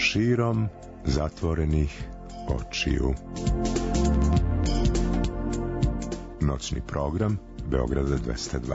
širom zatvorenih očiju. Noćni program Beograda 202.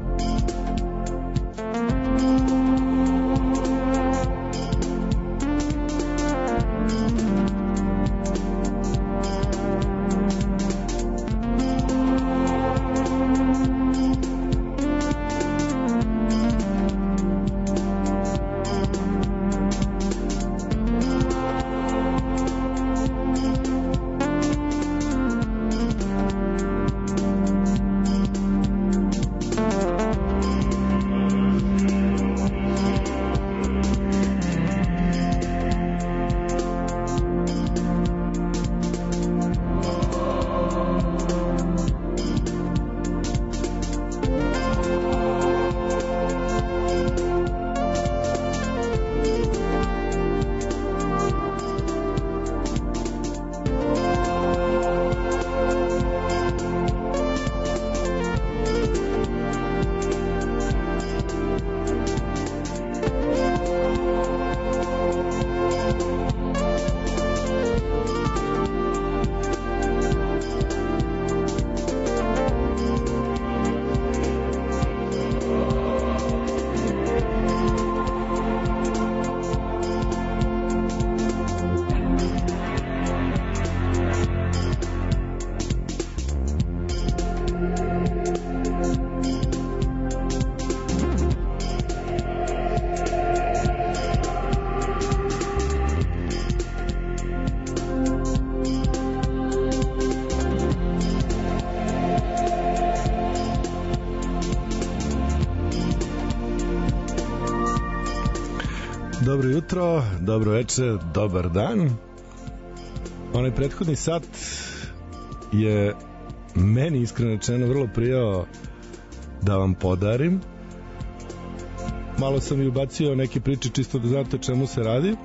Dobro jutro, dobro večer, dobar dan. Onaj prethodni sat je meni iskreno rečeno vrlo prijao da vam podarim. Malo sam i ubacio neke priče čisto da znate čemu se radi.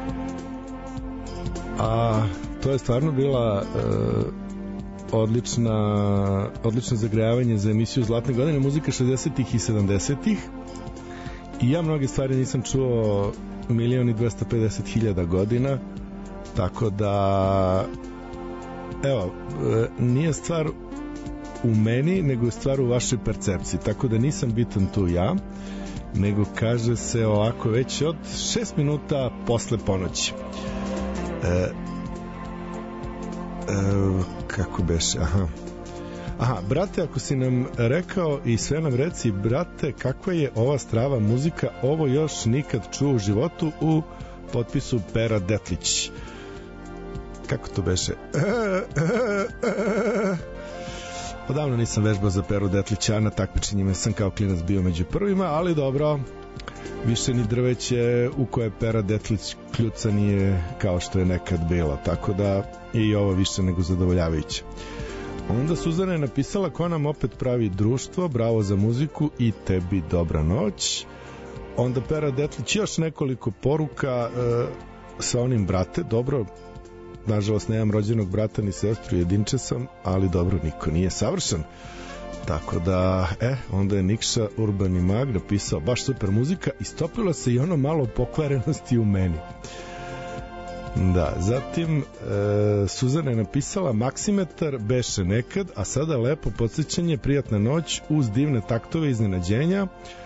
A to je stvarno bila odlično zagrejavanje za emisiju Zlatne godine, muzika 60-ih i 70-ih. I ja mnoge stvari nisam čuo 1.250.000 godina, tako da evo, nije stvar u meni, nego je stvar u vašoj percepciji, tako da nisam bitan tu ja, nego kaže se ovako već od 6 minuta posle ponoći. Kako beše, Aha, brate, ako si nam rekao i sve nam reci, brate, kakva je ova strava muzika, ovo još nikad čuo u životu, u potpisu Pera Detlić. Kako to beše? Odavno nisam vežbao za Peru Detlića, na takmičenjima sam kao klinac bio među prvima, ali dobro, više ni drveće u koje Pera Detlić kljuca nije kao što je nekad bilo, tako da i ovo više nego zadovoljavajuće. Onda Suzana je napisala: ko nam opet pravi društvo, bravo za muziku i tebi dobra noć. Onda Pera Detlić još nekoliko poruka sa onim: brate, dobro, nažalost nemam rođenog brata ni sestru, jedinče sam, ali dobro, niko nije savršen. Tako da, onda je Nikša Urbani Mag napisao: baš super muzika, istopilo se i ono malo pokvarenosti u meni. Da, zatim Suzana je napisala: Maksimetar beše nekad, a sada lepo podsjećanje, prijatna noć uz divne taktove iznenađenja.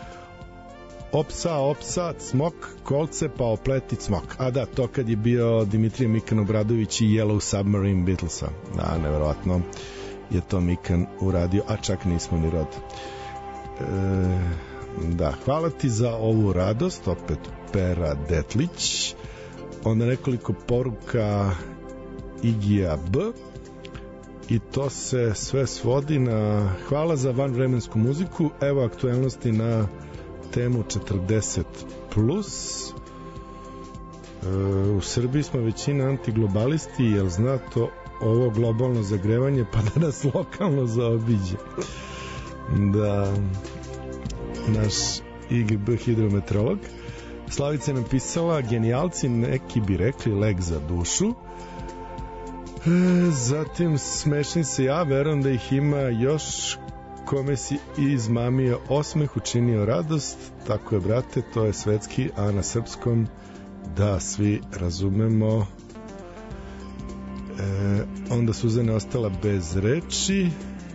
Opsa, cmok, kolce, pa opleti cmok. A da, to kad je bio Dimitrije Mikan Obradović i Yellow Submarine Beatlesa. Da, neverovatno je to Mikan uradio, a čak nismo ni rod. Da, hvala ti za ovu radost, opet Pera Detlić. Onda nekoliko poruka Igija B. I to se sve svodi na hvala za vanvremensku muziku, evo aktuelnosti na temu 40+. U Srbiji smo većina antiglobalisti, jel zna to ovo globalno zagrevanje pa da nas lokalno zaobiđe. Da, naš IGB hidrometeorolog. Slavica je napisala: genijalci, neki bi rekli lek za dušu. Zatim smešni se ja, verujem da ih ima još, kome si izmamio osmeh, učinio radost. Tako je, brate, to je svetski, a na srpskom da svi razumemo. Onda Suzana je ostala bez reči.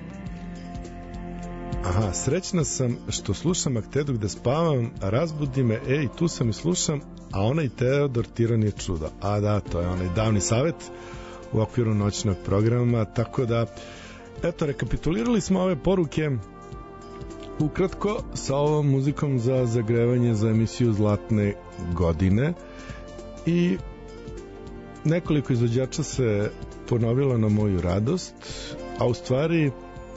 Aha, srećna sam što slušam Akteduk da spavam, razbudi me, ej, tu sam i slušam, a onaj Teodor Tiran je čudo. A da, to je onaj davni savet u okviru noćnog programa, tako da eto, rekapitulirali smo ove poruke ukratko sa ovom muzikom za zagrevanje za emisiju Zlatne godine i nekoliko izvođača se ponovilo na moju radost, a u stvari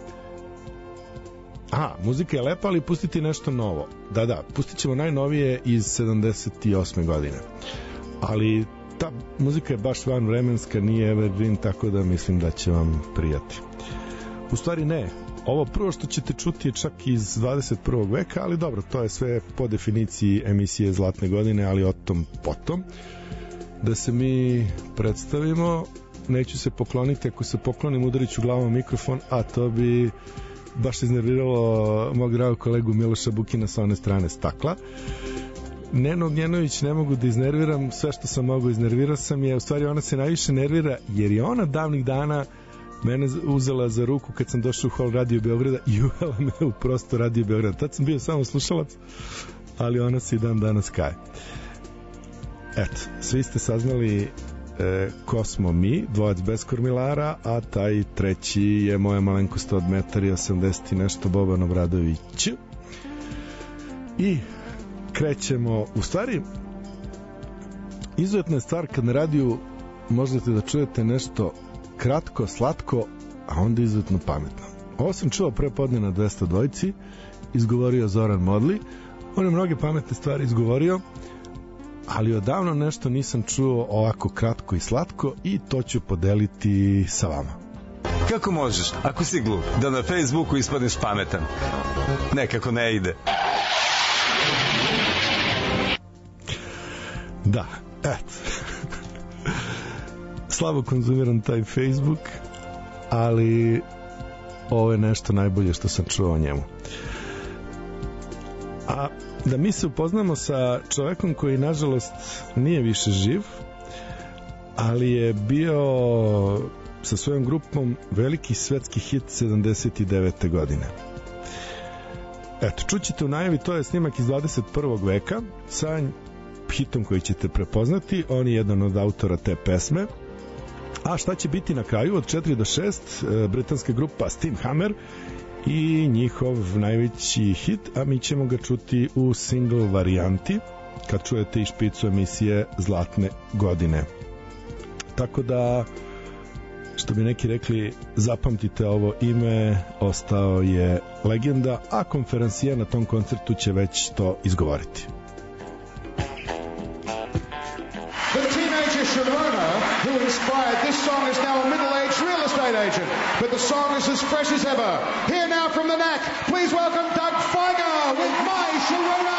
muzika je lepa, ali pustiti nešto novo. Da, pustit ćemo najnovije iz 78. godine. Ali ta muzika je baš vanvremenska, nije evergreen, tako da mislim da će vam prijati. U stvari ne, ovo prvo što ćete čuti je čak iz 21. veka, ali dobro, to je sve po definiciji emisije Zlatne godine, ali o tom potom. Da se mi predstavimo, neću se pokloniti, ako se poklonim udarit ću glavom mikrofon, a to bi baš iznerviralo mog dragog kolegu Miloša Bukina sa one strane stakla. Nenu Ognjenović ne mogu da iznerviram, sve što sam mogu iznervirao sam je, u stvari ona se najviše nervira jer je ona davnih dana mene uzela za ruku kad sam došao u hol Radio Beograda i uvela me u prostor Radio Beograda. Tad sam bio samo slušalac, ali ona se i dan danas kaje. Eto, svi ste saznali ko smo mi, dvojac bez kormilara, a taj treći je moja malenkost od 1,80 i nešto Boban Obradović. I krećemo, u stvari izuzetna je stvar kad na radiju možete da čujete nešto kratko, slatko, a onda izuzetno pametno. Ovo sam čuo pre podne na 202, izgovorio Zoran Modli, on je mnoge pametne stvari izgovorio, ali odavno nešto nisam čuo ovako kratko i slatko i to ću podeliti sa vama. Kako možeš, ako si glup, da na Facebooku ispadneš pametan? Nekako ne ide. Da, eto. Slabo konzumiram taj Facebook, ali ovo je nešto najbolje što sam čuo o njemu. A da mi se upoznamo sa čovekom koji nažalost nije više živ, ali je bio sa svojom grupom veliki svetski hit 79. godine. Eto, čućete u najavi, to je snimak iz 21. veka sa hitom koji ćete prepoznati, on je jedan od autora te pesme. A šta će biti na kraju od 4 do 6, britanska grupa Steam Hammer i njihov najveći hit, a mi ćemo ga čuti u single varijanti kad čujete i špicu emisije Zlatne godine. Tako da, što bi neki rekli, zapamtite ovo ime, ostao je legenda, a konferencija na tom koncertu će već to izgovoriti. Sharona, who inspired this song, is now a middle-aged real estate agent, but the song is as fresh as ever. Here now from the NAC, please welcome Doug Feiger with My Sharona.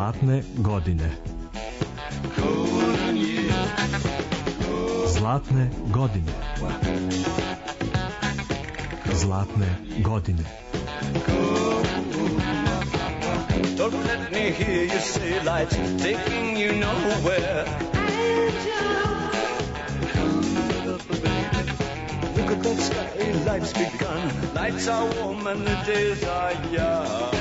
Zlatne godine. Zlatne godine. Zlatne godine. Don't let me hear you say lights taking you nowhere. Look at that sky, life's begun. Nights are warm and the days are young.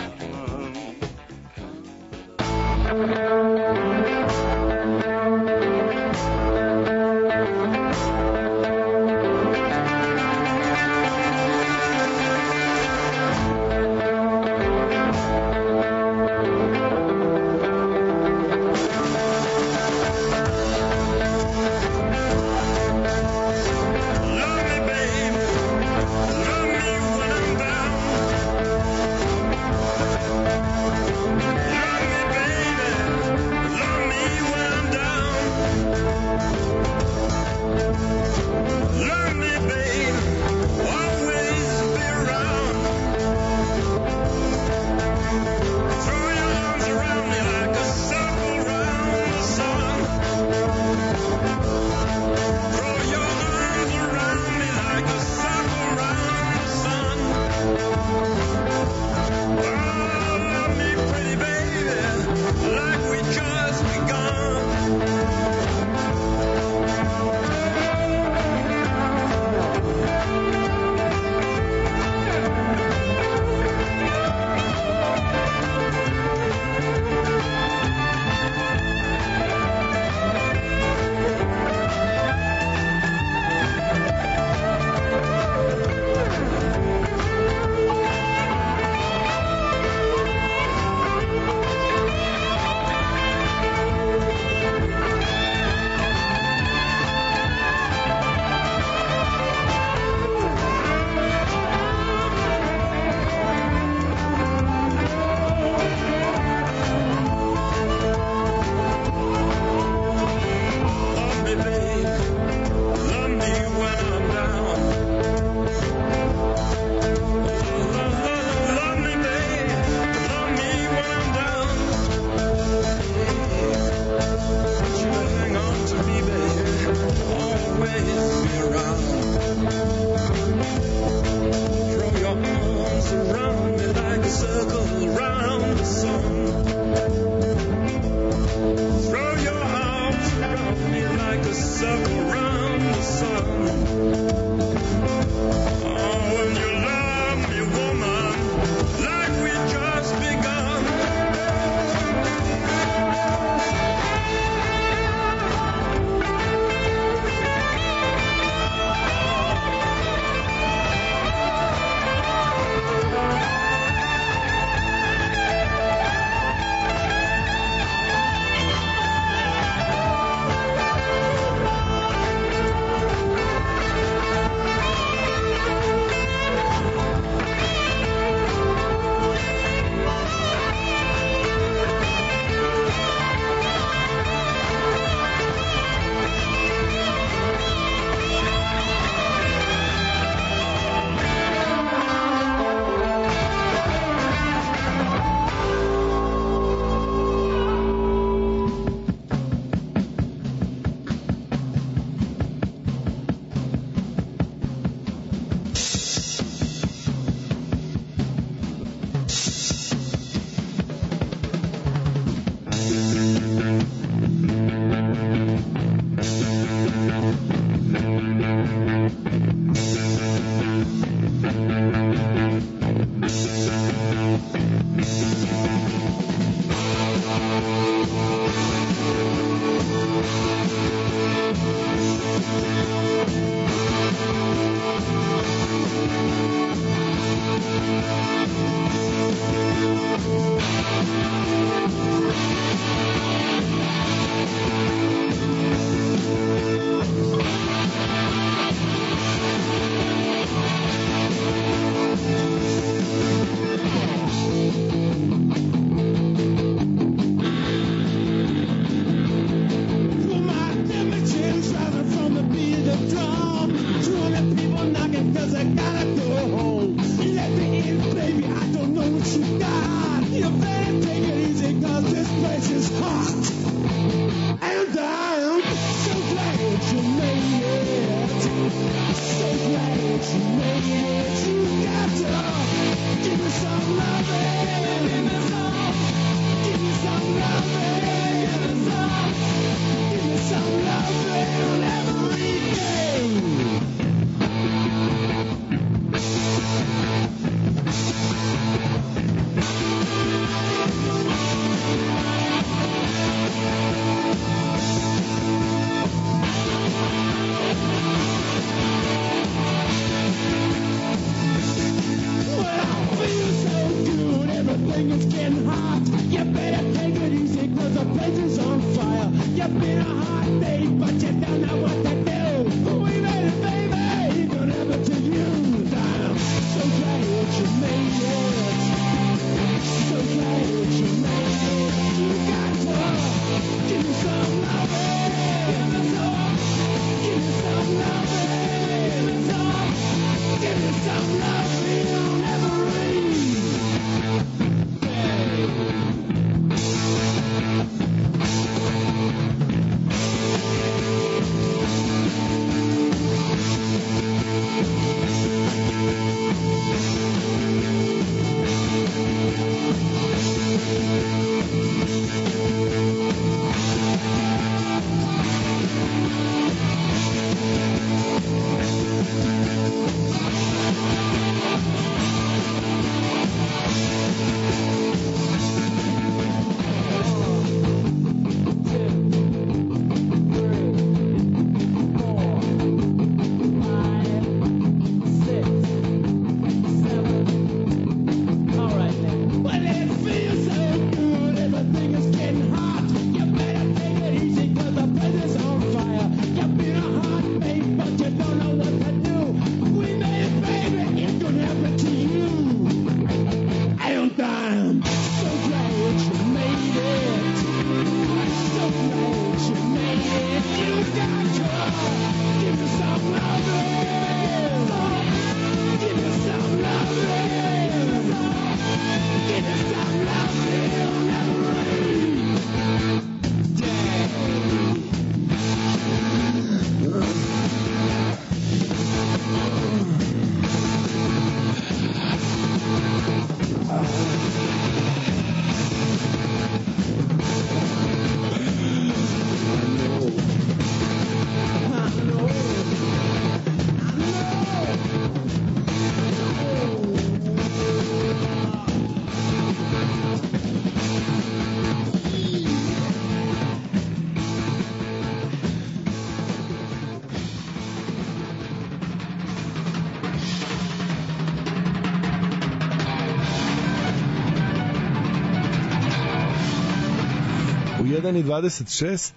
1:26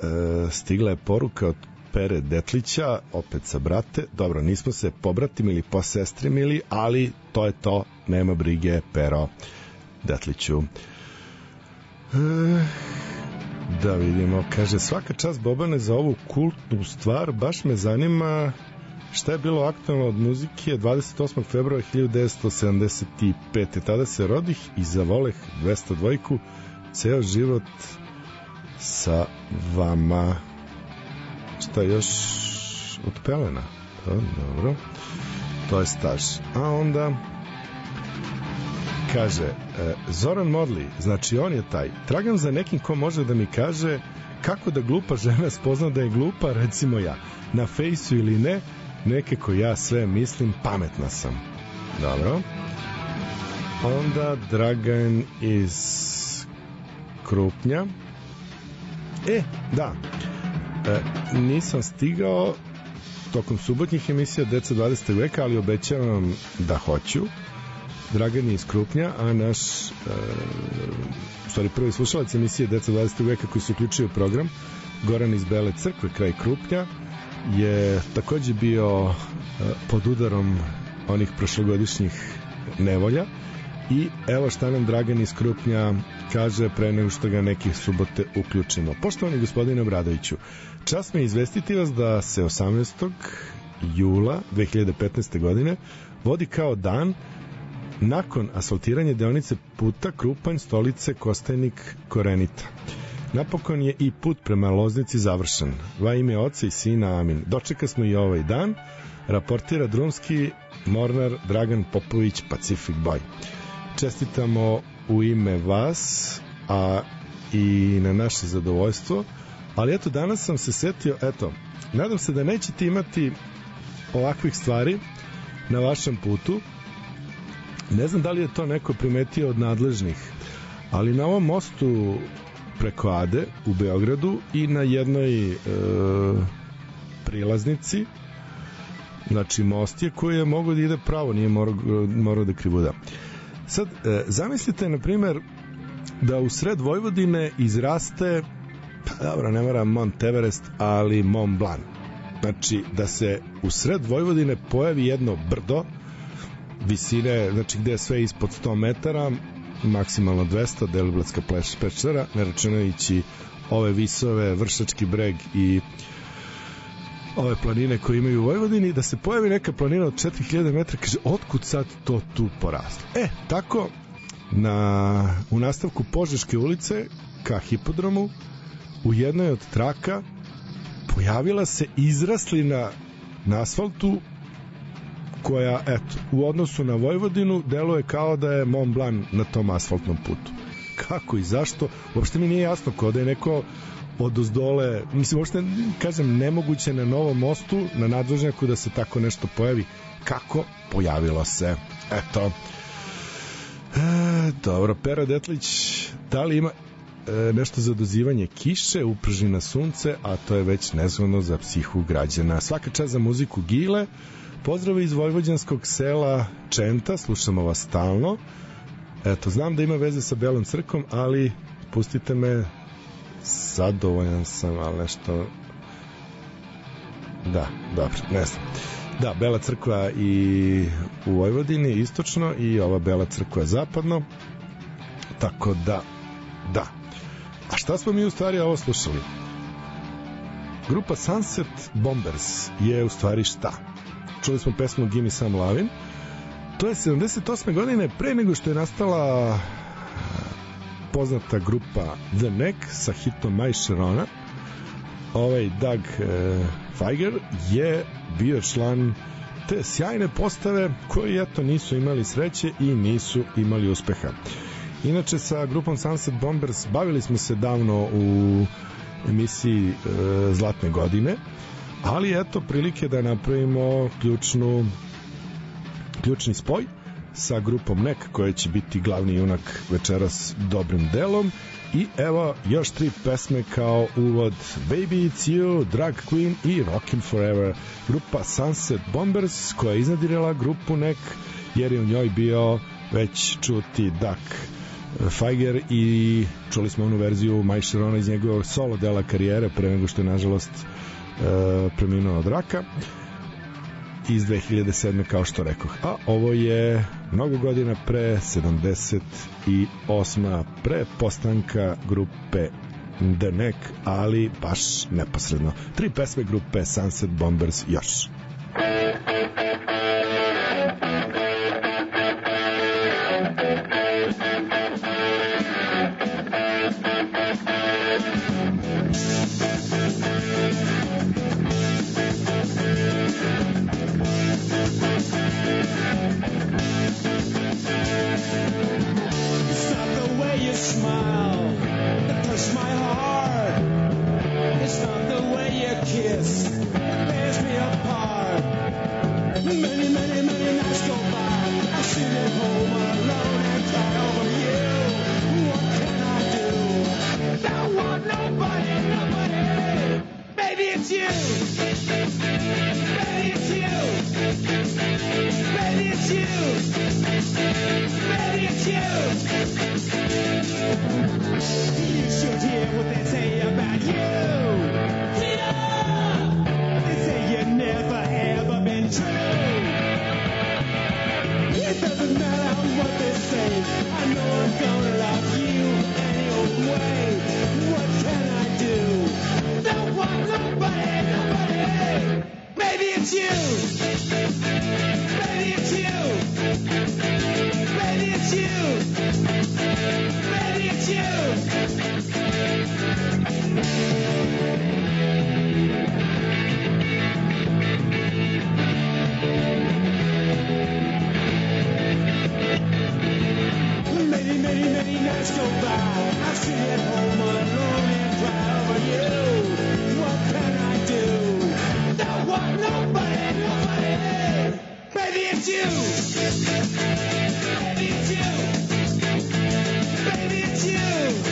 stigla je poruka od Pere Detlića, opet sa brate. Dobro, nismo se pobratimili, posestrimili, ali to je to, nema brige, Pero Detliću. Da vidimo, kaže, svaka čast Bobane za ovu kultnu stvar, baš me zanima šta je bilo aktualno od muzike 28. februara 1975. Tada se rodih i zavoleh 202, ceo život sa vama. Šta još od pelena? Dobro, to je staž. A onda kaže Zoran Modli, znači on je taj. Tragam za nekim ko može da mi kaže kako da glupa žena spozna da je glupa, recimo ja. Na fejsu ili ne, nekako ja sve mislim, pametna sam. Dobro. Onda Dragan iz Krupnja. Da. Nisam stigao tokom subotnjih emisija Deca 20. veka, ali obećavam da hoću. Dragan je iz Krupnja, a naš prvi slušalac emisije Deca 20. veka koji se uključio u program, Goran iz Bele Crkve, kraj Krupnja, je takođe bio pod udarom onih prošlogodišnjih nevolja. I evo šta nam Dragan iz Krupnja kaže pre nego što ga neke subote uključimo. Poštovani gospodine Obradoviću, čast me izvestiti vas da se 18. jula 2015. godine vodi kao dan nakon asfaltiranja deonice puta Krupanj, Stolice, Kostajnik, Korenita. Napokon je i put prema Loznici završen. Va ime Oca i Sina, amin. Dočeka smo i ovaj dan. raportira drumski mornar Dragan Popović, Pacific Boy. Čestitamo u ime vas, a i na naše zadovoljstvo, ali eto, danas sam se setio, nadam se da nećete imati ovakvih stvari na vašem putu. Ne znam da li je to neko primetio od nadležnih, ali na ovom mostu preko Ade u Beogradu i na jednoj prilaznici, znači most je koji je mogao da ide pravo, nije morao da krivuda. Sad, zamislite, na primer, da u sred Vojvodine izraste, pa dobro, ne mora Mont Everest, ali Mont Blanc. Znači, da se u sred Vojvodine pojavi jedno brdo visine, znači gde je sve ispod 100 metara, maksimalno 200, Deliblatska peščara, ne računajući ove visove, Vršački breg i ove planine koje imaju u Vojvodini, da se pojavi neka planina od 4000 metra, kaže, otkud sad to tu poraslo? Tako, u nastavku Požeške ulice ka hipodromu, u jednoj od traka pojavila se izraslina na asfaltu koja, u odnosu na Vojvodinu deluje kao da je Mont Blanc na tom asfaltnom putu. Kako i zašto? Uopšte mi nije jasno, kao da je neko odozdole, mislim, uopšte, kažem, nemoguće na Novom mostu, na nadvožnjaku da se tako nešto pojavi. Kako? Pojavilo se. Dobro, Pera Detlić, da li ima nešto za dozivanje kiše, uprži na sunce, a to je već nezgodno za psihu građana. Svaka čast za muziku Gile. Pozdrav iz vojvođanskog sela Čenta, slušamo vas stalno. Znam da ima veze sa Belom crkom, ali pustite me, zadovoljan sam, ali nešto... Da, dobro, ne znam. Da, Bela crkva i u Vojvodini istočno i ova Bela crkva zapadno. Tako da, da. A šta smo mi u stvari ovo slušali? Grupa Sunset Bombers je u stvari šta? Čuli smo pesmu Gimme Some Lovin'. To je 78. godine, pre nego što je nastala poznata grupa The Neck sa hitom My Sharona. Doug Feiger je bio član te sjajne postave koji nisu imali sreće i nisu imali uspeha. Inače, sa grupom Sunset Bombers bavili smo se davno u emisiji Zlatne godine, ali prilike da napravimo ključni spoj sa grupom Neck, koja će biti glavni junak večeras dobrim delom. I evo još 3 pesme kao uvod: Baby It's You, Drag Queen i Rockin' Forever. Grupa Sunset Bombers koja je iznadirala grupu Neck, jer je u njoj bio već čuti Doug Feiger i čuli smo onu verziju My Sharona iz njegovog solo dela karijere pre nego što je nažalost preminuo od raka iz 2007. kao što rekoh. A ovo je mnogo godina pre, 78. pre postanka grupe The Neck, ali baš neposredno. 3 pesme grupe Sunset Bombers još. Smile that touched my heart. It's not the way you kiss, tears me apart. Many, many, many nights go by. I sit at home alone and cry over you. What can I do? Don't want nobody, nobody. Baby, it's you. Baby, it's you. Baby, it's you. Baby, it's you. You should hear what they say about you. They say you've never ever been true. It doesn't matter what they say. I know I'm gonna love you any old way. What can I do? Don't want nobody, nobody. Maybe it's you. Maybe it's you. Maybe it's you. Baby, it's you. Baby, it's you.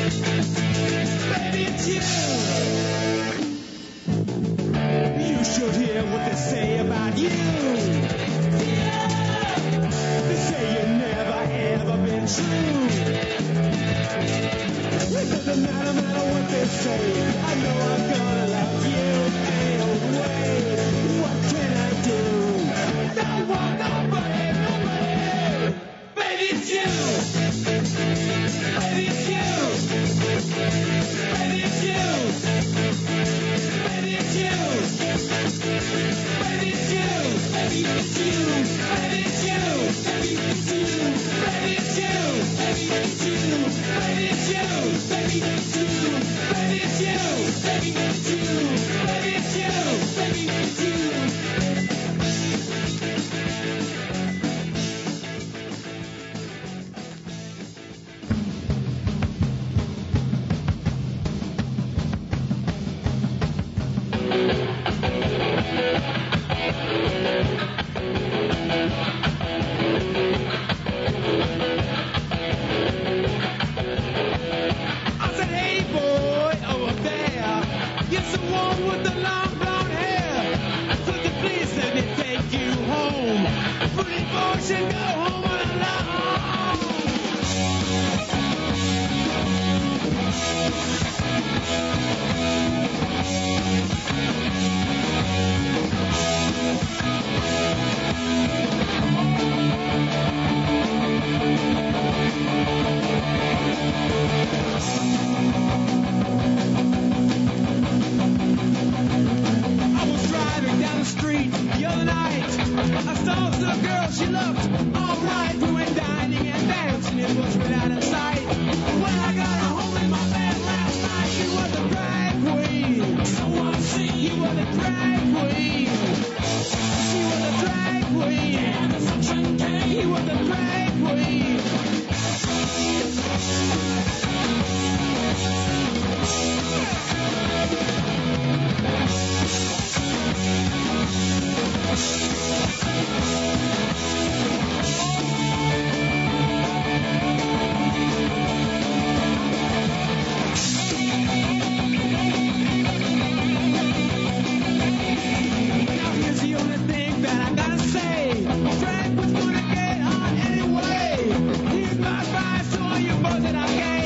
Baby, it's you. You should hear what they say about you. They say you never ever been true. It doesn't matter what they say. I know I'm gonna love you anyway. What can I do? Don't want nobody. Baby, it's you. Baby, it's you. Baby, it's you. Baby, it's you. Baby, it's you. Baby, it's you. Baby, it's you. Baby, it's you. Baby, it's you. Baby, it's you. Baby, it's you. Baby, it's you. Baby, it's you. Baby, it's you. Baby, it's you. Baby, it's you. I said, hey boy, over there, you're the one with the long blonde hair. Could you please let me take you home? Put it force and go home alone. I was driving down the street the other night. I saw the girl, she looked alright. We went dining and dancing, it was without a sight. When I got her home in my bed last night, she was a drag queen. So I see he was a drag queen. She was a drag queen. He was a drag queen. Now here's the only thing that I gotta say. Frank was gonna get on anyway. Here's my advice to all you boys that I gave.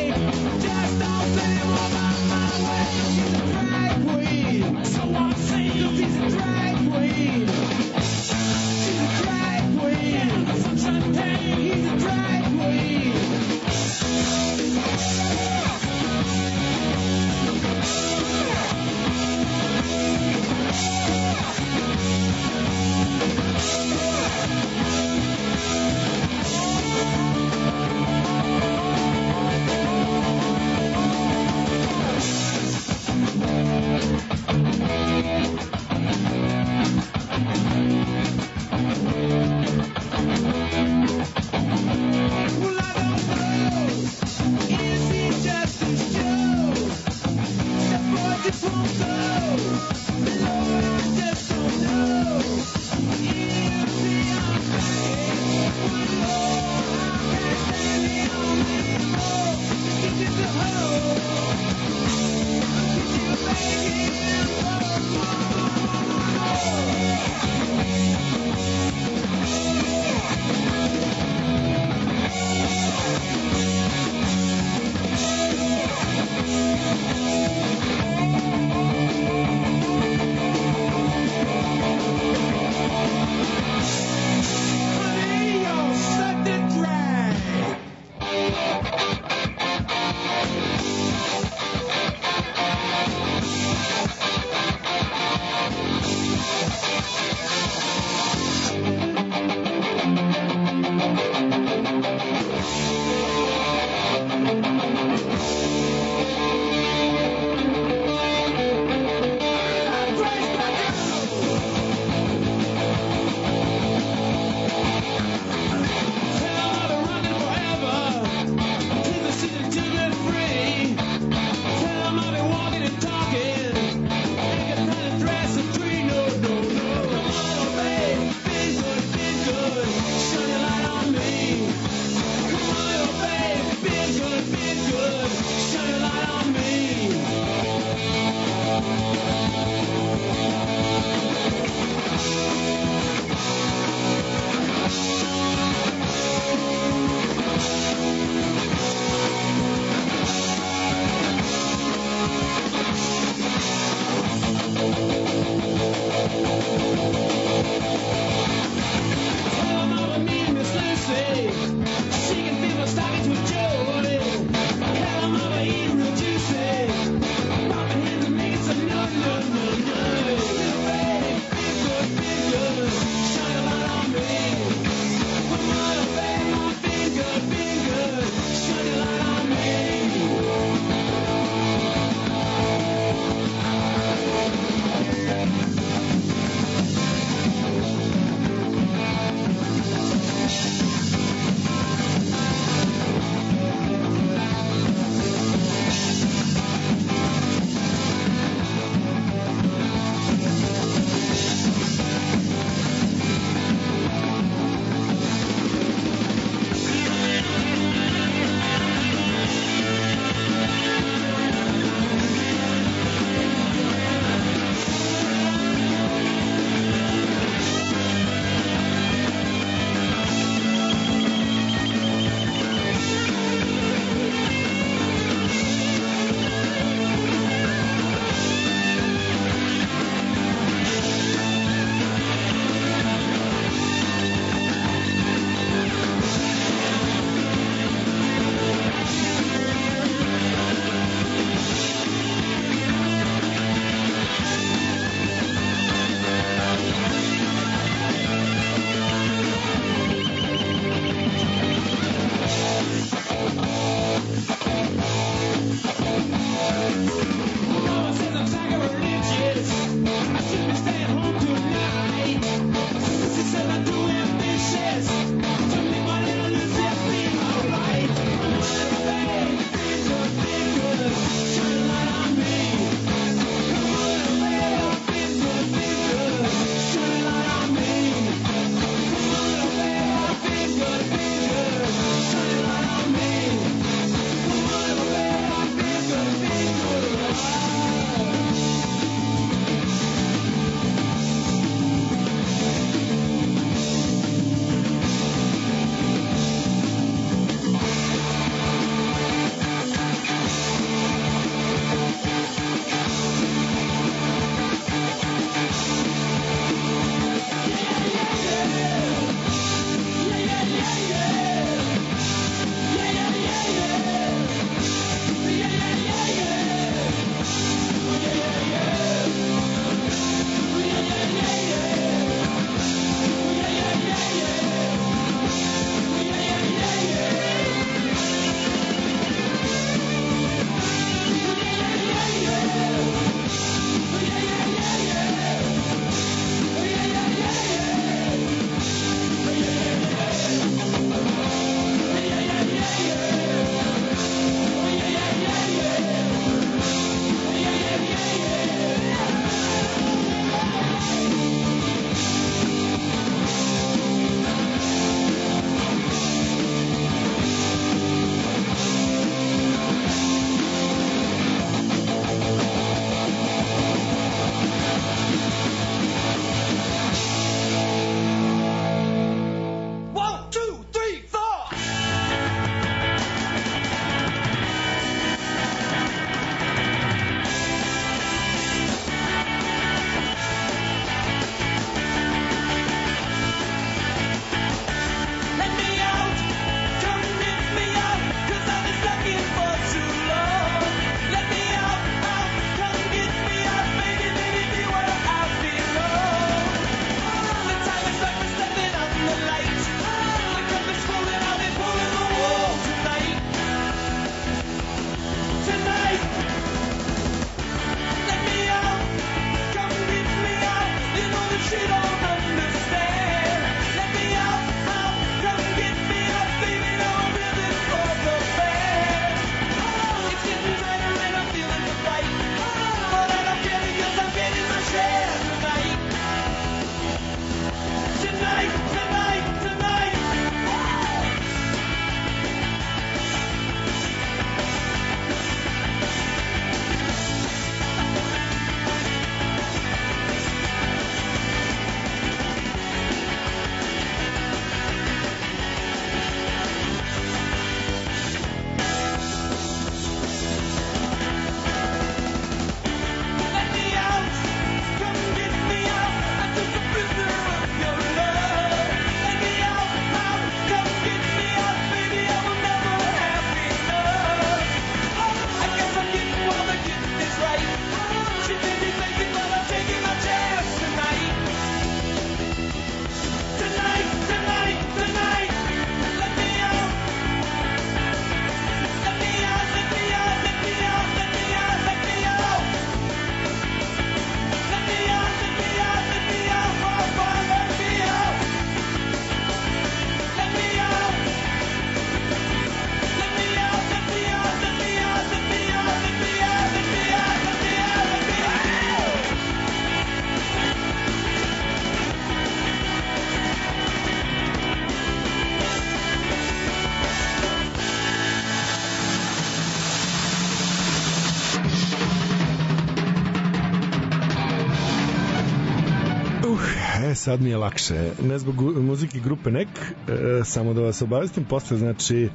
sad mi je lakše. Ne zbog muzike grupe NEK, samo da vas obavestim, posle znači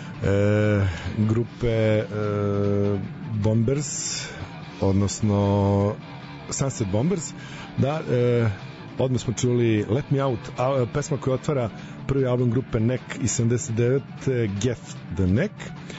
grupe Bombers, odnosno Sunset Bombers, da, odmah smo čuli Let Me Out, pesma koja otvara prvi album grupe NEK iz 79. Get the Neck.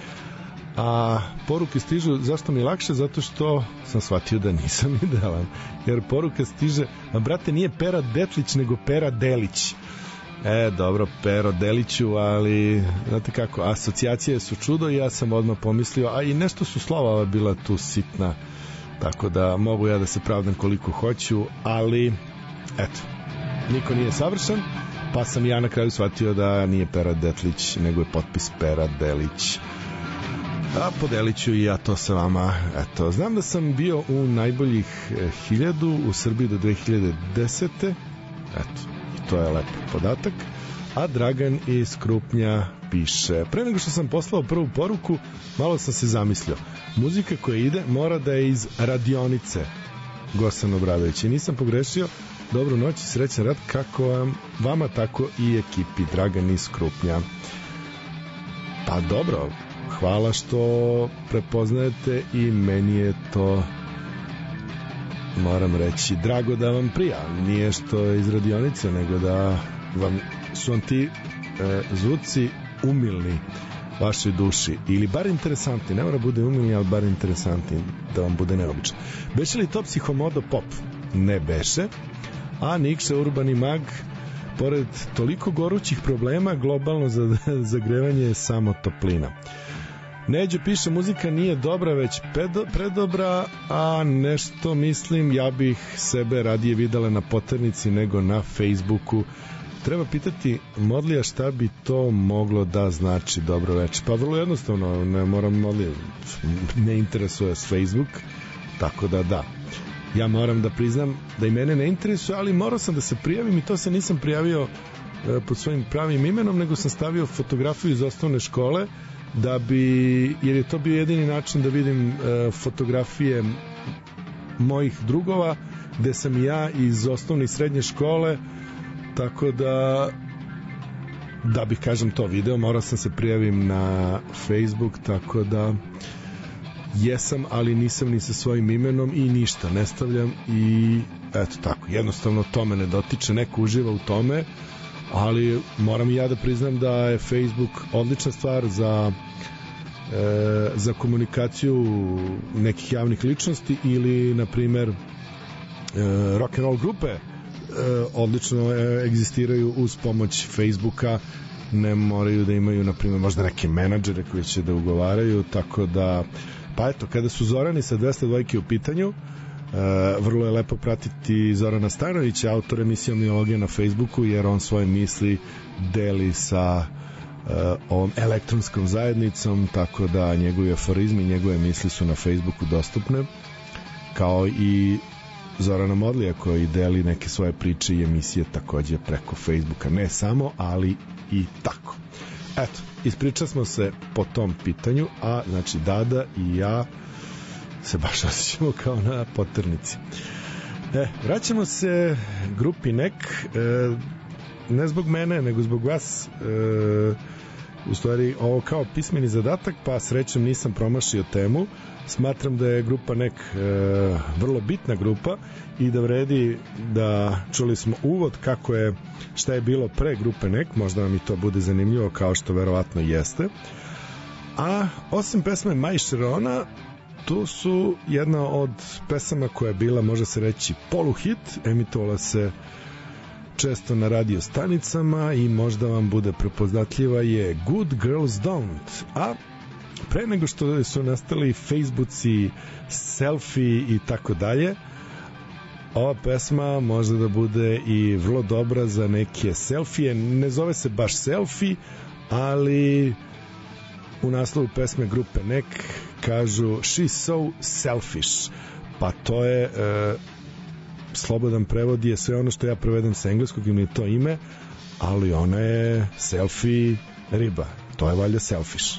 A poruke stižu, zašto mi je lakše? Zato što sam shvatio da nisam idealan. Jer poruka stiže, ma brate, nije Pera Detlić, nego Pera Delić. Dobro, Pero Deliću, ali znate kako, asocijacije su čudo i ja sam odmah pomislio, a i nešto su slova bila tu sitna, tako da mogu ja da se pravdam koliko hoću, ali eto, niko nije savršen, pa sam ja na kraju shvatio da nije Pera Detlić, nego je potpis Pera Delić. A podelit ću i ja to sa vama. Eto, znam da sam bio u najboljih 1000 u Srbiji do 2010. Eto, i to je lep podatak. A Dragan iz Krupnja piše: pre nego što sam poslao prvu poruku, malo sam se zamislio. Muzika koja ide mora da je iz radionice. Gosan Obradović. I nisam pogrešio. Dobru noć i srećan rad, kako vama, tako i ekipi. Dragan iz Krupnja. Pa dobro, hvala što prepoznajete i meni je to, moram reći, drago da vam prija. Nije što je iz radionice, nego da su vam ti zvuci umilni vašoj duši, ili bar interesantni. Ne mora bude umilni, ali bar interesantni, da vam bude neobično. Beše li to Psihomodo Pop? Ne beše. A Nikša Urbani Mag, pored toliko gorućih problema, globalno zagrevanje je samo toplina. Neđo piše: muzika nije dobra, već predobra, a nešto mislim, ja bih sebe radije videla na poternici nego na Facebooku. Treba pitati Modlija šta bi to moglo da znači dobro večer. Pa vrlo jednostavno, ne moram Modlija, ne interesuje s Facebook, tako da. Ja moram da priznam da i mene ne interesuje, ali morao sam da se prijavim i to se nisam prijavio pod svojim pravim imenom, nego sam stavio fotografiju iz osnovne škole, jer je to bio jedini način da vidim fotografije mojih drugova gde sam ja iz osnovne i srednje škole, tako da bih, kažem, to video, morao sam se prijavim na Facebook, tako da jesam, ali nisam ni sa svojim imenom i ništa ne stavljam i eto tako, jednostavno to me ne dotiče, neko uživa u tome, ali moram i ja da priznam da je Facebook odlična stvar za komunikaciju nekih javnih ličnosti ili na primer rock and roll grupe odlično egzistiraju uz pomoć Facebooka, ne moraju da imaju na primer možda neke menadžere koji će da ugovaraju, tako da pa eto, kada su Zorani sa 202 u pitanju, vrlo je lepo pratiti Zorana Stanovića, autor emisije Omniologija na Facebooku, jer on svoje misli deli sa ovom elektronskom zajednicom, tako da njegovi aforizmi, njegove misli su na Facebooku dostupne, kao i Zorana Modlija koji deli neke svoje priče i emisije takođe preko Facebooka, ne samo, ali i tako. Eto, ispričali smo se po tom pitanju, a znači Dada i ja se baš osjećamo kao na poternici. Vraćamo se grupi NEK, ne zbog mene, nego zbog vas. U stvari, ovo kao pismeni zadatak, pa srećom nisam promašio temu. Smatram da je grupa NEK vrlo bitna grupa i da vredi da čuli smo uvod kako je, šta je bilo pre grupe NEK, možda vam i to bude zanimljivo, kao što verovatno jeste. A osim pesme Maj Šerona, tu su jedna od pesama koja je bila, može se reći, poluhit, emitovala se često na radio stanicama i možda vam bude prepoznatljiva, je Good Girls Don't. A pre nego što su nastali Facebooci, selfie i tako dalje, ova pesma može da bude i vrlo dobra za neke selfije. Ne zove se baš selfie, ali u naslovu pesme grupe NEK kažu She's so selfish, pa to je slobodan prevod je sve ono što ja prevedem sa engleskog, im je to ime, ali ona je selfie riba, to je valjda selfish.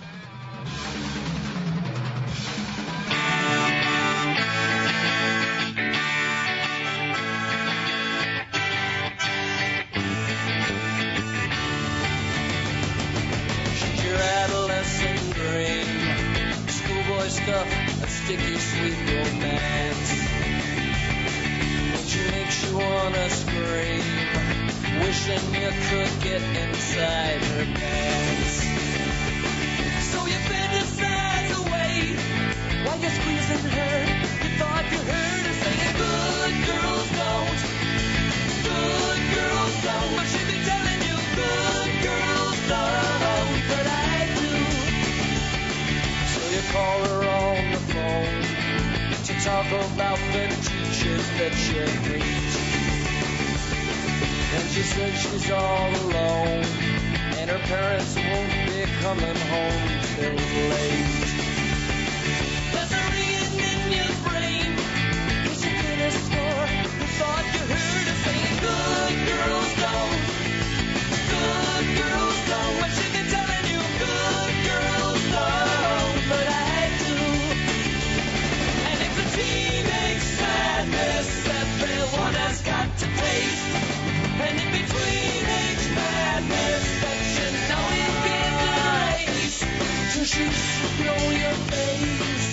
stuff, a sticky sweet romance. And she makes you wanna scream, wishing you could get inside her pants. So you fantasize away while you're squeezing her. You thought you heard her saying, good girls don't, good girls don't. But she'd be telling you, good girls don't, but I do. So you call her on the phone to talk about the teachers that you hate. And she says she's all alone, and her parents won't be coming home till late. There's a ringing in your brain, 'cause you could have swore you thought you heard her saying, good girls don't, good girls don't. But she's been telling you, good girls don't, but I do. And it's a teenage sadness everyone has got to taste. And in between age madness that you know you can't erase, till she blow your face.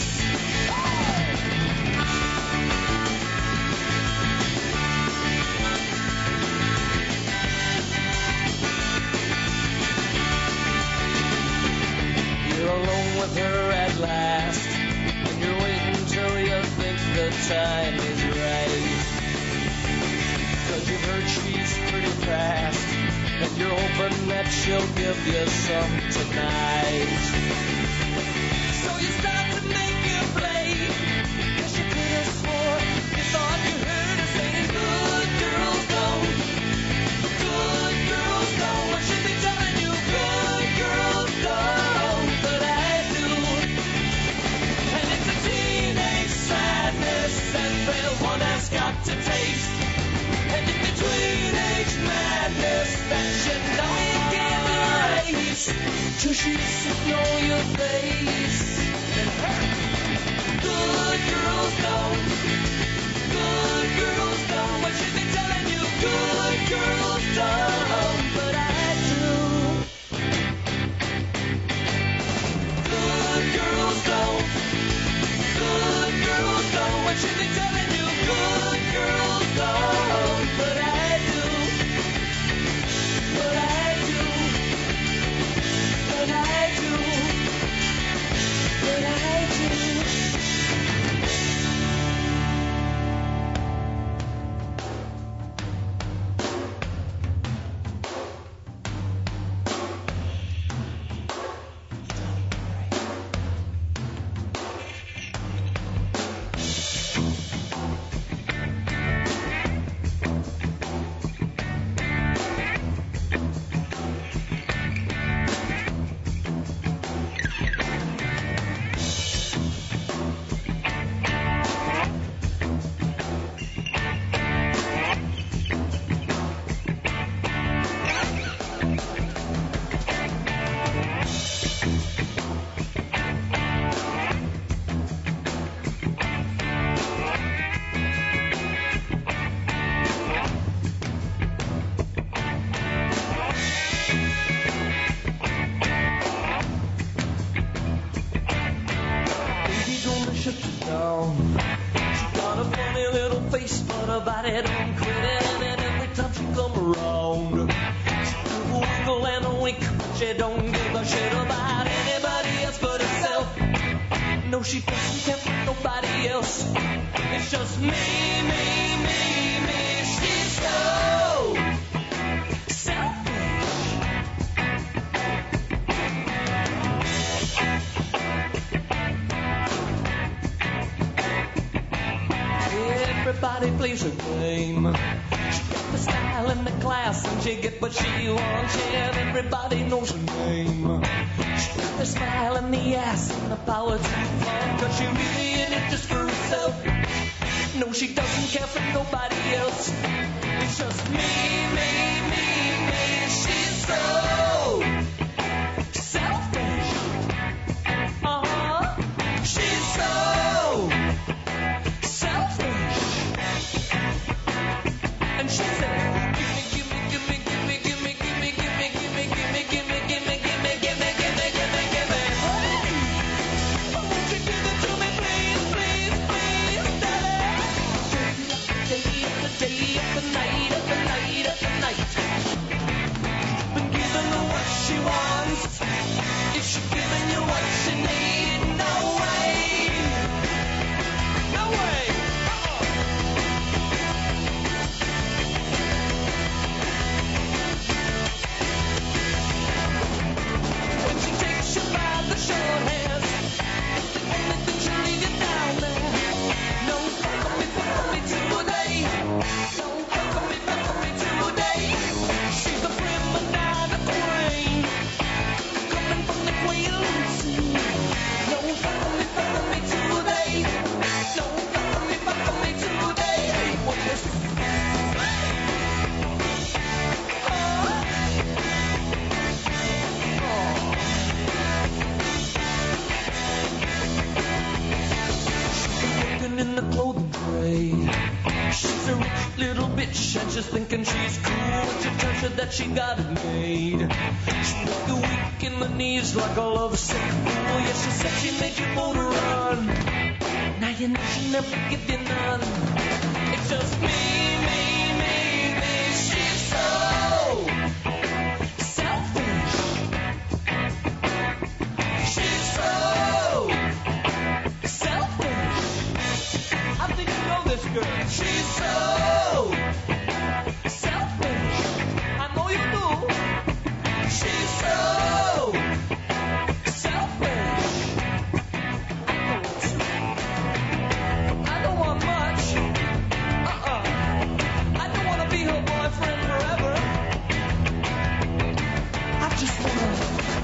You're alone with her at last, and you're waiting till you think the time is right. 'Cause you've heard she's pretty fast, and you're hoping that she'll give you some tonight. So you start to make your play, 'cause you could have swore you thought you heard her saying, good girls don't, good girls don't. But she'd be telling you, good girls don't, but I do. And it's a teenage sadness everyone has got to taste. And in between age madness that you know you can't erase, till she's know your face. Good girls don't, good girls don't. But she's been telling you, good girls don't, but I do. Good girls don't, good girls don't. But she's been telling you, good girls don't, but I do, but I do, but I do, but I do. Everybody plays her game. She got the style in the class and she get what she wants, yeah, and everybody knows her name. She got the smile and the ass and the power to fun, 'cause she really in it just for herself. No, she doesn't care for nobody else. It's just me. She's so selfish. She's so selfish. And she said, gimme. Won't you give it to me? just thinking she's cool when she tells you that she got it made. She make you weak in the knees like a lovesick fool. Yeah, she said she made you want to run. Now you know she never give you none. It's just me. She's so selfish. She's so selfish. I think you know this girl. She's so selfish. I know you do. She's so selfish. I don't want much. I don't want to be her boyfriend forever. I just want to.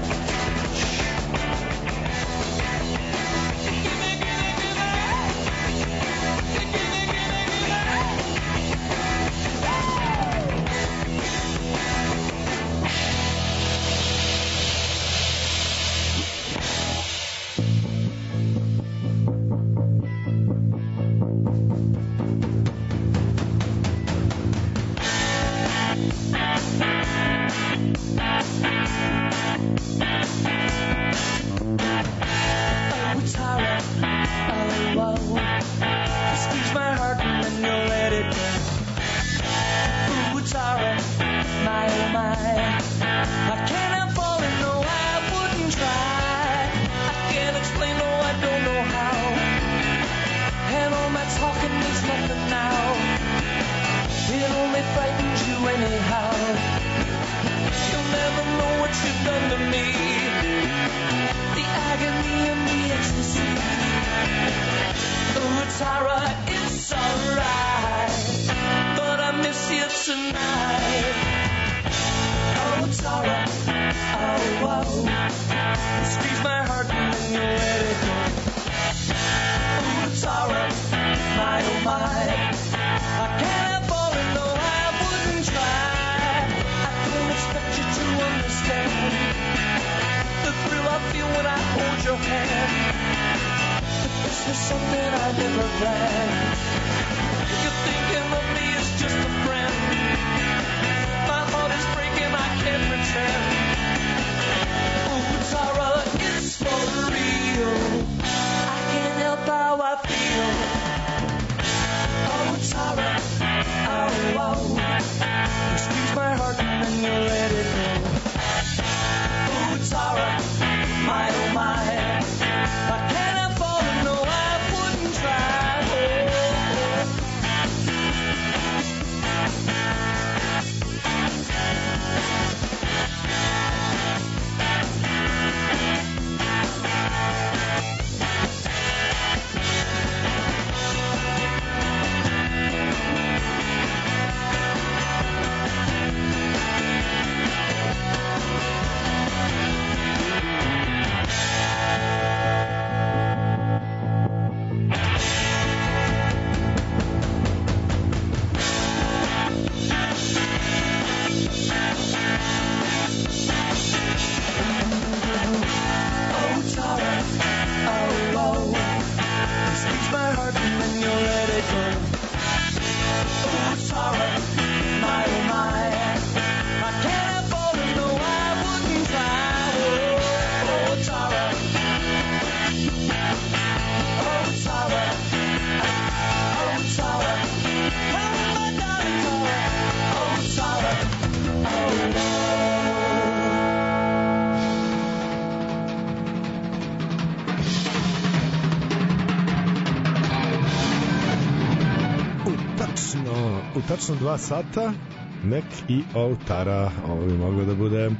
Tačno 2 sata Nek i Outara. Ovo bi moglo da bude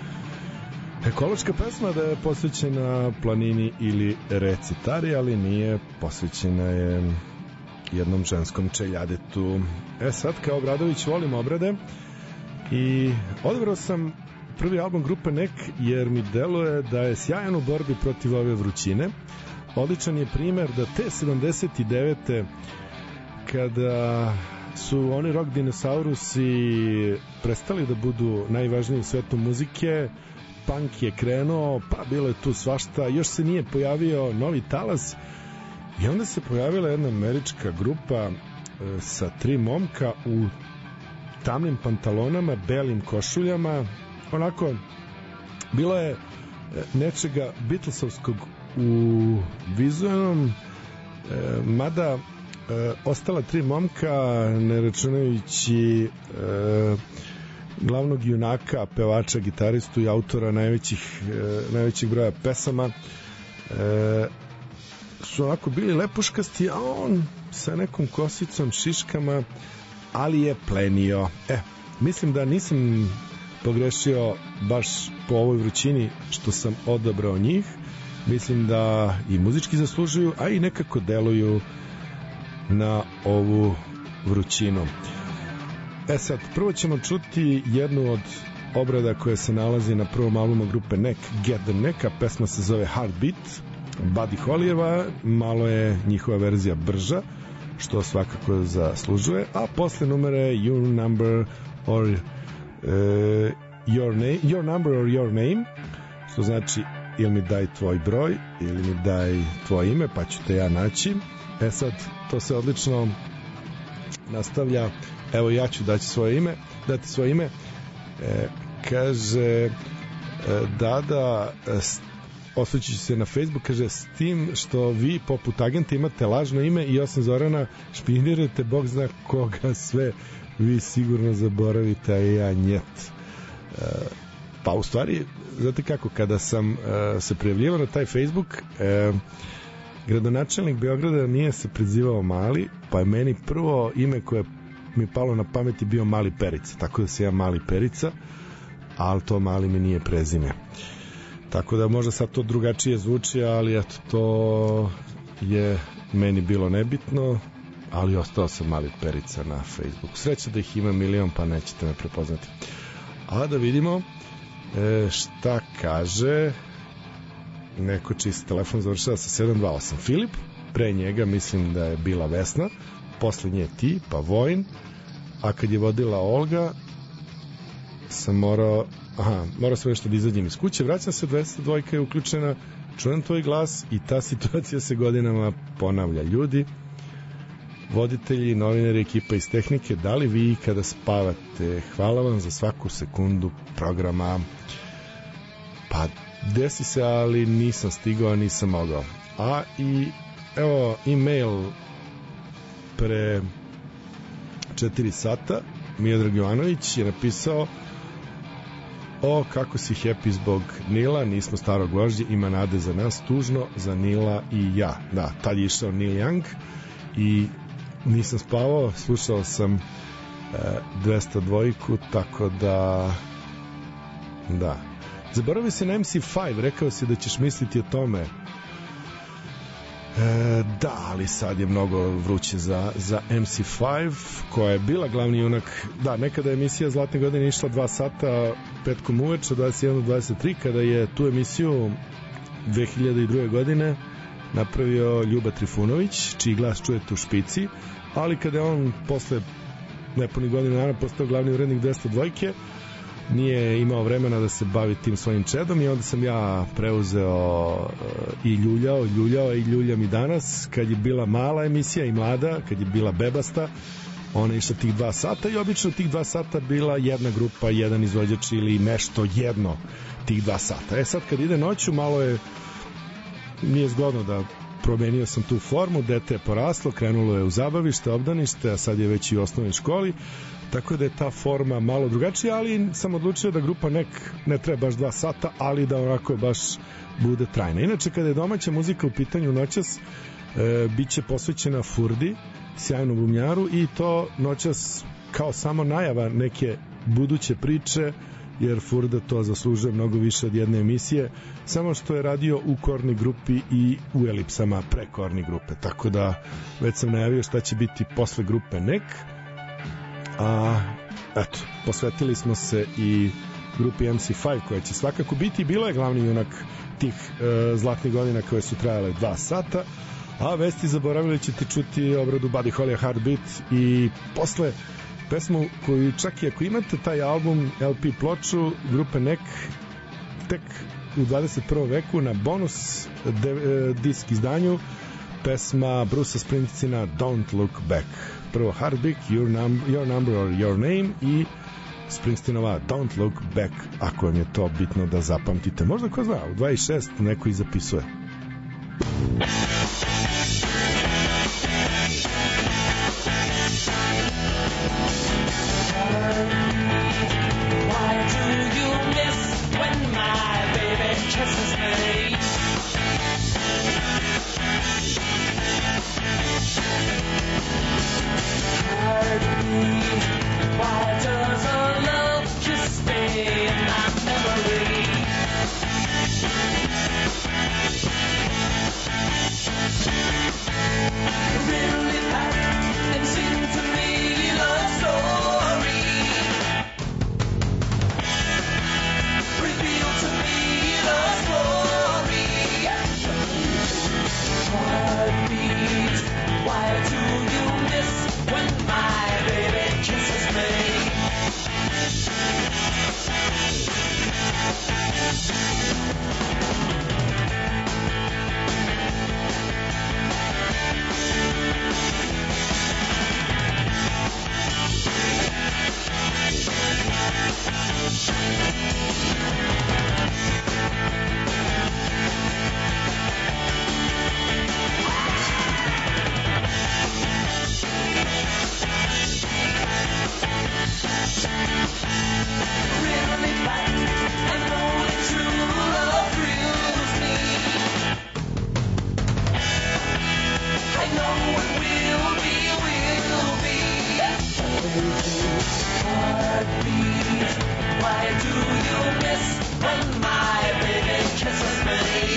ekološka pesma, da je posvećena planini ili reci Tari, ali nije, posvećena je jednom ženskom čeljadetu. Sad kao Obradović volim obrade i odabrao sam prvi album grupe Nek jer mi deluje da je sjajan u borbi protiv ove vrućine. Odličan je primer da te 79. kada su oni rock dinosaurusi prestali da budu najvažniji u svetu muzike, punk je krenuo, pa bilo je tu svašta, još se nije pojavio novi talas i onda se pojavila jedna američka grupa sa 3 momka u tamnim pantalonama, belim košuljama, onako bilo je nečega Beatlesovskog u vizualnom, mada ostala 3 momka, ne računajući glavnog junaka, pevača, gitaristu i autora najvećih broja pesama, su onako bili lepuškasti, a on sa nekom kosicom, šiškama, ali je plenio. Mislim da nisam pogrešio baš po ovoj vrućini što sam odabrao njih. Mislim da i muzički zaslužuju, a i nekako deluju na ovu vrućinu. Sad, prvo ćemo čuti jednu od obrada koja se nalazi na prvom albumu grupe Neck, Get the Neck, a pesma se zove Heartbeat, Buddy Hollyeva, malo je njihova verzija brža, što svakako zaslužuje, a posle numere Your Number or Your Number or Your Name, što znači ili mi daj tvoj broj ili mi daj tvoje ime, pa ću te ja naći. Sad, to se odlično nastavlja. Evo, ja ću dati svoje ime. Kaže Dada, osvrćući se na Facebook, kaže, s tim što vi poput agenta imate lažno ime i osim Zorana špinirate, Bog zna koga sve vi sigurno zaboravite, a ja njet. Pa u stvari, znate kako, kada sam se prijavljivao na taj Facebook, gradonačelnik Beograda nije se prezivao Mali, pa je meni prvo ime koje mi palo na pameti bio Mali Perica, tako da se ja Mali Perica, ali to Mali mi nije prezime. Tako da možda sad to drugačije zvuči, ali eto, to je meni bilo nebitno, ali ostao sam Mali Perica na Facebooku. Sreća da ih ima milion, pa nećete me prepoznati. A da vidimo šta kaže neko čiji se telefon završava sa 728. Filip, pre njega mislim da je bila Vesna, posle nje ti, pa Vojin, a kad je vodila Olga sam morao sam nešto da izađem iz kuće, vraćam se, 202 je uključena, čujem tvoj glas i ta situacija se godinama ponavlja. Ljudi, voditelji, novinari, ekipa iz tehnike, da li vi kada spavate? Hvala vam za svaku sekundu programa. Pa desi se, ali nisam stigao, nisam mogao. A i evo e-mail pre 4 sata Miodrag Jovanović je napisao: o, kako si happy zbog Nila, nismo starog gvožđe, ima nade za nas, tužno za Nila i ja. Da, tad je išao Neil Young i nisam spavao, slušao sam 202, tako da zaboravio si na MC5, rekao si da ćeš misliti o tome. Da, ali sad je mnogo vruće za MC5, koja je bila glavni junak. Da, nekada je emisija Zlatne godine išla 2 sata petkom uveče, 21:23, kada je tu emisiju 2002. godine napravio Ljuba Trifunović, čiji glas čujete u Špici, ali kada je on posle nepunih godina dana postao glavni urednik 202, nije imao vremena da se bavi tim svojim čedom i onda sam ja preuzeo i ljuljam i danas, kad je bila mala emisija i mlada, kad je bila bebasta, ona je išla tih 2 sata i obično tih 2 sata bila jedna grupa, jedan izvođač ili nešto jedno tih 2 sata. Sad kad ide noću, malo nije zgodno da promenio sam tu formu, dete je poraslo, krenulo je u zabavište, obdanište, a sad je već i u osnovnoj školi, tako da je ta forma malo drugačija, ali sam odlučio da grupa ne treba baš 2 sata, ali da onako baš bude trajna. Inače, kada je domaća muzika u pitanju noćas, bit će posvećena Furdi, sjajnom bubnjaru, i to noćas kao samo najava neke buduće priče, jer Furda to zaslužuje mnogo više od jedne emisije, samo što je radio u Korni grupi i u Elipsama pre Korni grupe, tako da već sam najavio šta će biti posle grupe Nek. A eto, posvetili smo se i grupi MC5, koja će svakako biti, bila je glavni junak tih zlatnih godina koje su trajale 2 sata, a vesti zaboravili ćete čuti obradu Buddy Holly Heartbeat i posle pesmu koju čak i ako imate taj album, LP ploču grupe Nek, tek u 21. veku na bonus disk izdanju pesma Brucea Springsteena Don't Look Back. Prvo Heartbeat, Your Number or Your Name i Springsteenova Don't Look Back, ako vam je to bitno da zapamtite. Možda ko zna, u 26 neko i zapisuje. Why do you miss when my baby kisses me? Heartbeat, why does our love just stay in my memory? Really pack and sing to me love story. Reveal to me the story. Heartbeat, why do you miss when my baby kisses me? Really black and only true love thrills me. I know it will be. Heartbeat, why do you miss when my baby kisses me?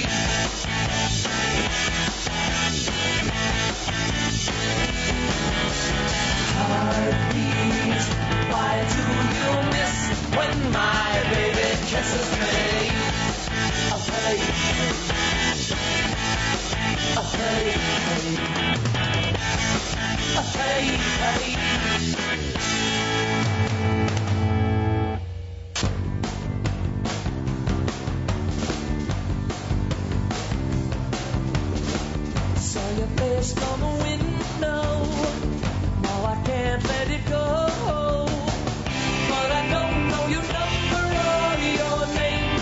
Heartbeat, why do you miss when my baby kisses me? Hey, hey. Saw your face from a window. Now I can't let it go. But I don't know your number or your name.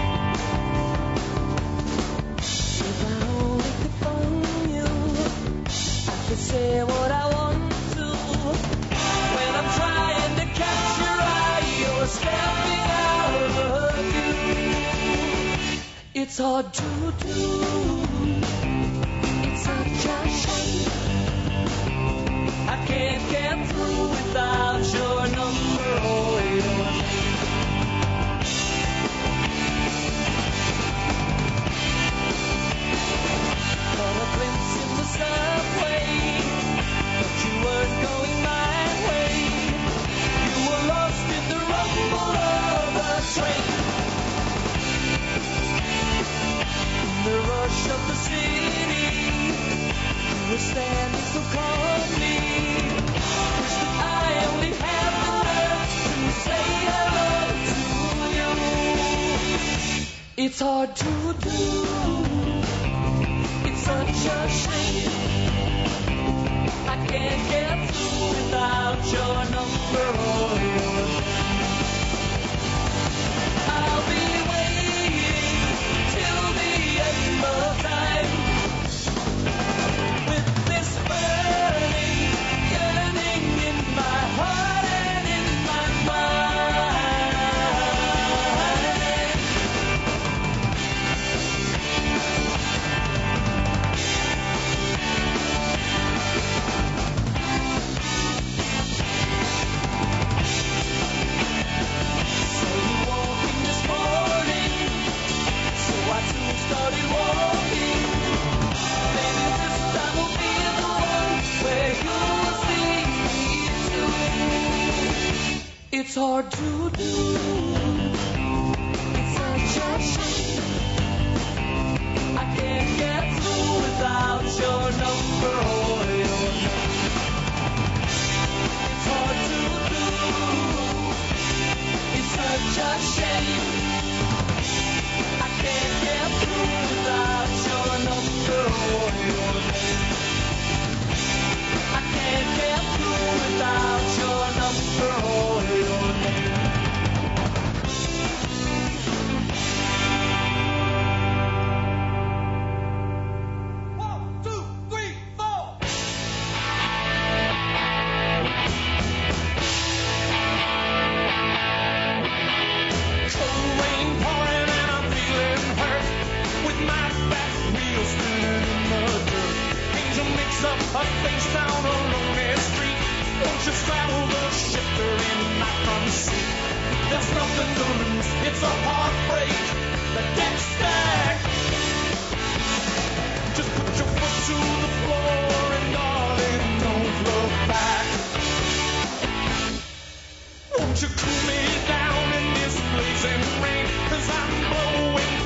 If I only could phone you, I could say what I want to. When I'm trying to catch your eye, you're stepping out of view. It's hard to do. It's such a shame. I can't get through without your number or your name. Caught a glimpse in the subway, but you weren't going my way. You were lost in the rumble of the train. In the rush of the city, you were standing so calmly. Wish that I only had the nerve to say hello to you. It's hard to do. It's such a shame. I can't get through without your number or your name. I'll be waiting till the end of time. With this burning yearning in my heart and in my mind. So you walking this morning, so I too started walking. Maybe this time will be the one where you will see me too. It's hard to do. It's such a shame. I can't get through without your number or your name. It's hard to do. It's such a shame. I can't get through without your number or your name.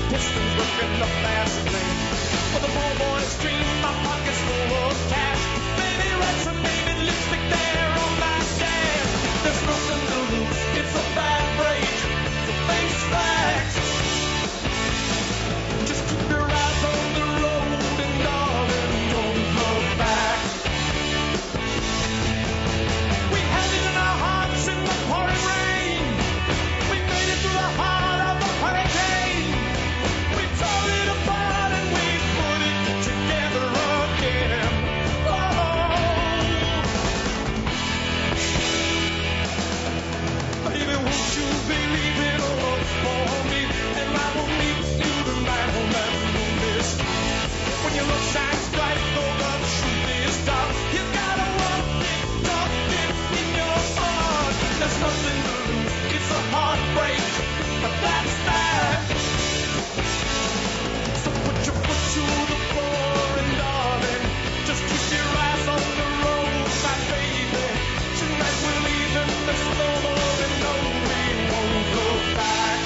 Pistons working the fast lane. For the poor boy's dream, my pocket's full of cash. Baby writes some baby lipstick there on my dash. There's nothing to lose, it's a bad break. So face facts. Just keep your eyes on the road and darling, don't look back. We had it in our hearts in the pouring rain. We made it through the heart of the hurricane. We tore it apart and we put it together again. Oh, baby, won't you believe in love for me? And I will meet you tonight on that moonlit street. When your love shines bright, though the truth is dark, you gotta walk it, talk it in your heart. There's nothing to lose, it's a heartbreak, but that's that. So put your foot to the floor and darling, just keep your eyes on the road, my baby. Tonight we're leaving the slow and no, we won't look back.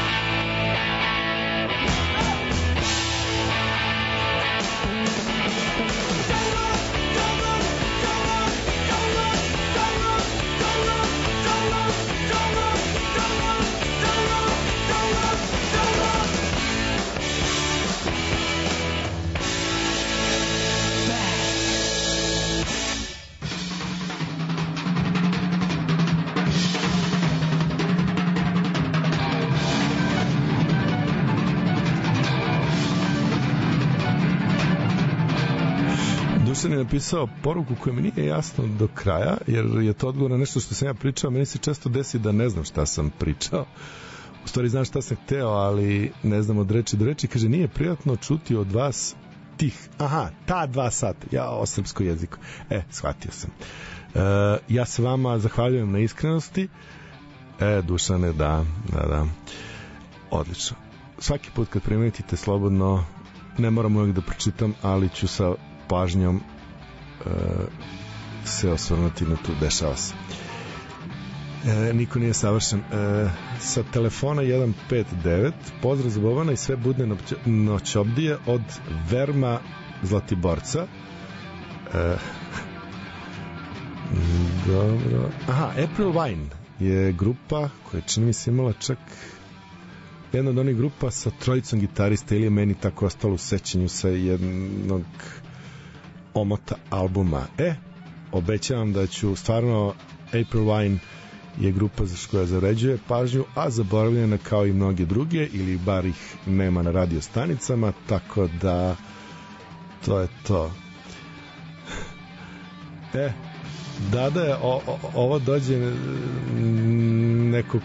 Dušan je napisao poruku koja mi nije jasno do kraja, jer je to odgovor na nešto što sam ja pričao. Meni se često desi da ne znam šta sam pričao. U stvari znam šta sam hteo, ali ne znam od reči do reči. Kaže, nije prijatno čuti od vas ta 2 sata. Ja o srpskom jeziku. Shvatio sam. Ja se vama zahvaljujem na iskrenosti. Dušane, da. Odlično. Svaki put kad primetite slobodno, ne moram uvijek da pročitam, ali ću sa pažnjom se osvrnuti na tu, dešava se. Niko nije savršen. Sa telefona 159, pozdrav za Bobana i sve budne noćobdije od Verma Zlatiborca. Dobro. April Wine je grupa koja čini mi se imala čak jedna od onih grupa sa trojicom gitarista, ili je meni tako ostalo u sećanju sa jednog omota albuma. Obećavam da ću stvarno, April Wine je grupa koja zavređuje pažnju, a zaboravljena kao i mnoge druge, ili bar ih nema na radio stanicama, tako da to je to. Da je ovo dođe neko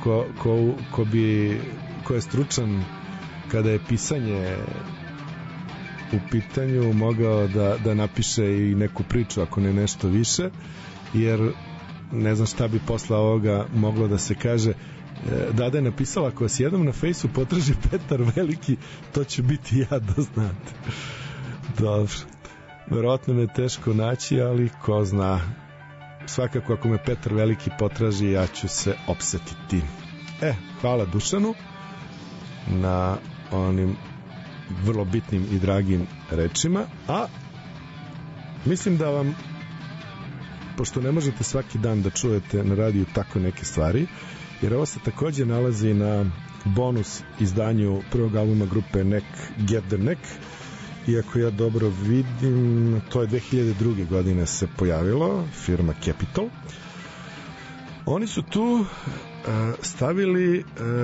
ko je stručan kada je pisanje u pitanju, mogao da napiše i neku priču, ako ne nešto više, jer ne znam šta bi posle ovoga moglo da se kaže. Dada je napisala, ako vas jednom na fejsu potraži Petar Veliki, to će biti ja, da znate. Dobro, verovatno me je teško naći, ali ko zna. Svakako ako me Petar Veliki potraži, ja ću se opsetiti. Hvala Dušanu na onim vrlo bitnim i dragim rečima, a mislim da vam, pošto ne možete svaki dan da čujete na radiju tako neke stvari, jer ovo se također nalazi na bonus izdanju prvog albuma grupe Neck, Get the Neck, iako ja dobro vidim, to je 2002. godine se pojavilo, firma Capitol. Oni su tu stavili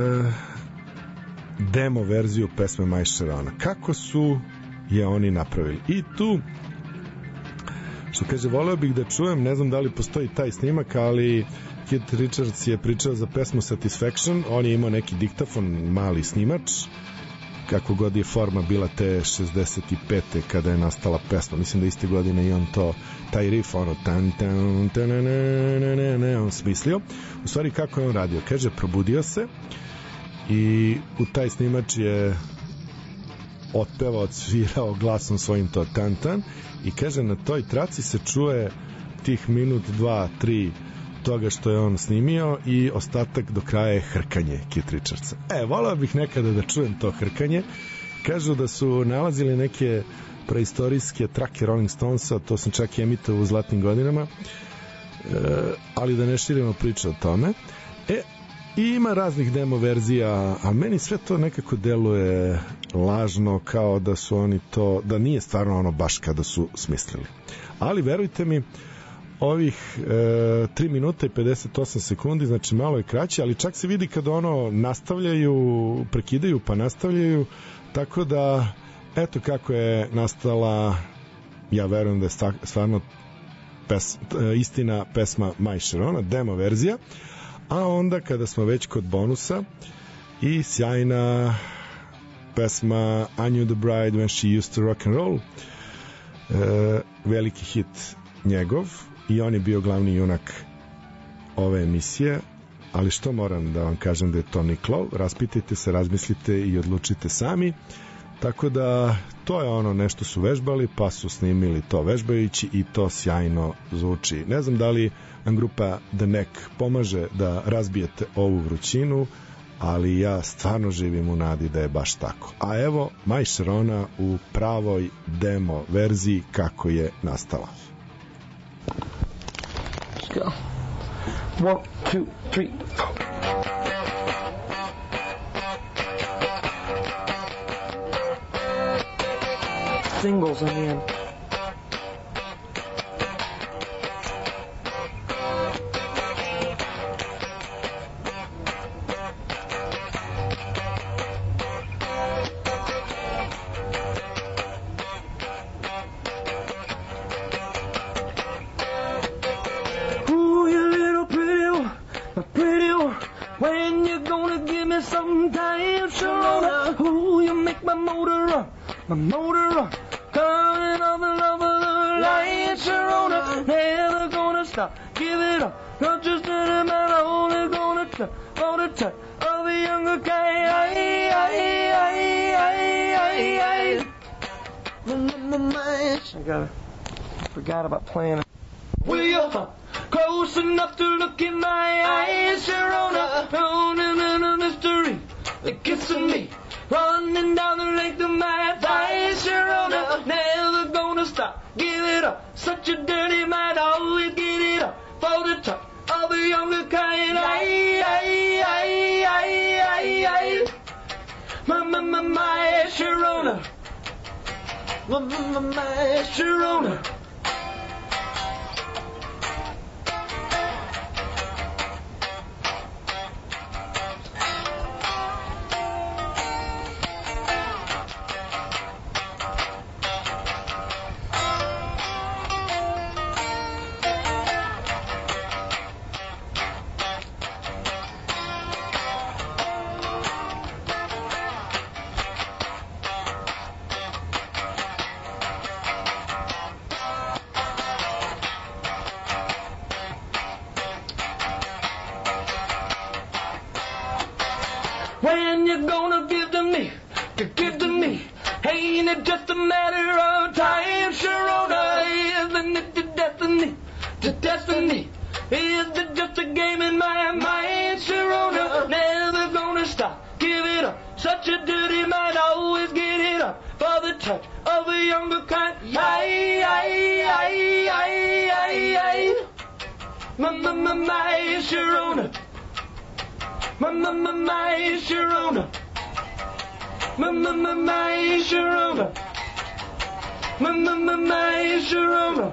demo verziju pesme Maj Šerona. Kako su je oni napravili? I tu, što kaže, voleo bih da čujem, ne znam da li postoji taj snimak, ali Keith Richards je pričao za pesmu Satisfaction, on je imao neki diktafon, mali snimač, kako god je forma bila te 65. kada je nastala pesma, mislim da iste godine i on to, taj riff, ono tan tan tan on smislio. U stvari kako je on radio? Kaže, probudio se i u taj snimač je otpevao, odsvirao glasom svojim to tan tan i kaže, na toj traci se čuje tih minut, 2, 3 toga što je on snimio i ostatak do kraja je hrkanje Keith Richardsa. Volao bih nekada da čujem to hrkanje. Kažu da su nalazili neke preistorijske trake Rolling Stonesa, to sam čak i emitao u zlatnim godinama, ali da ne širimo priču o tome. I ima raznih demo verzija, a meni sve to nekako deluje lažno, kao da su oni to, da nije stvarno ono baš kada su smislili. Ali verujte mi, ovih 3 minuta i 58 sekundi, znači malo je kraće, ali čak se vidi kada ono nastavljaju, prekidaju pa nastavljaju, tako da eto kako je nastala, ja verujem da je stvarno istina pesma My Sharona, demo verzija. A onda kada smo već kod bonusa, i sjajna pesma I Knew the Bride When She Used to Rock and Roll, veliki hit njegov, i on je bio glavni junak ove emisije. Ali što moram da vam kažem da je to Nick Lowe, raspitajte se, razmislite i odlučite sami. Tako da to je ono, nešto su vežbali pa su snimili to vežbajući i to sjajno zvuči. Ne znam da li nam grupa The Neck pomaže da razbijete ovu vrućinu, ali ja stvarno živim u nadi da je baš tako. A evo My Sharona u pravoj demo verziji kako je nastala. Let's go. 1, 2, 3, 4. Singles in the end. Ooh, you little pretty one, my pretty one. When you gonna give me some time, Sharona? Ooh, you make my motor run. My motor run, coming off the love of the light, Sharona. Never gonna stop, give it up. Not just any man, only gonna try for the touch of a younger kind. I forgot about playing it. Will you come close enough to look in my eyes, Sharona? Owning in a mystery, they're kissing me. Running down the length of my thighs, Sharona. Never gonna stop, give it up. Such a dirty mind, always get it up. For the touch of a younger kind. My Sharona. My Sharona. When you gonna give to me, to give to me? Ain't it just a matter of time, Sharona? Isn't it the destiny, to destiny? Is it just a game in my mind, Sharona? Never gonna stop, give it up. Such a dirty mind, always get it up. For the touch of a younger kind. My Sharona. My Sharona. My Sharona. My Sharona.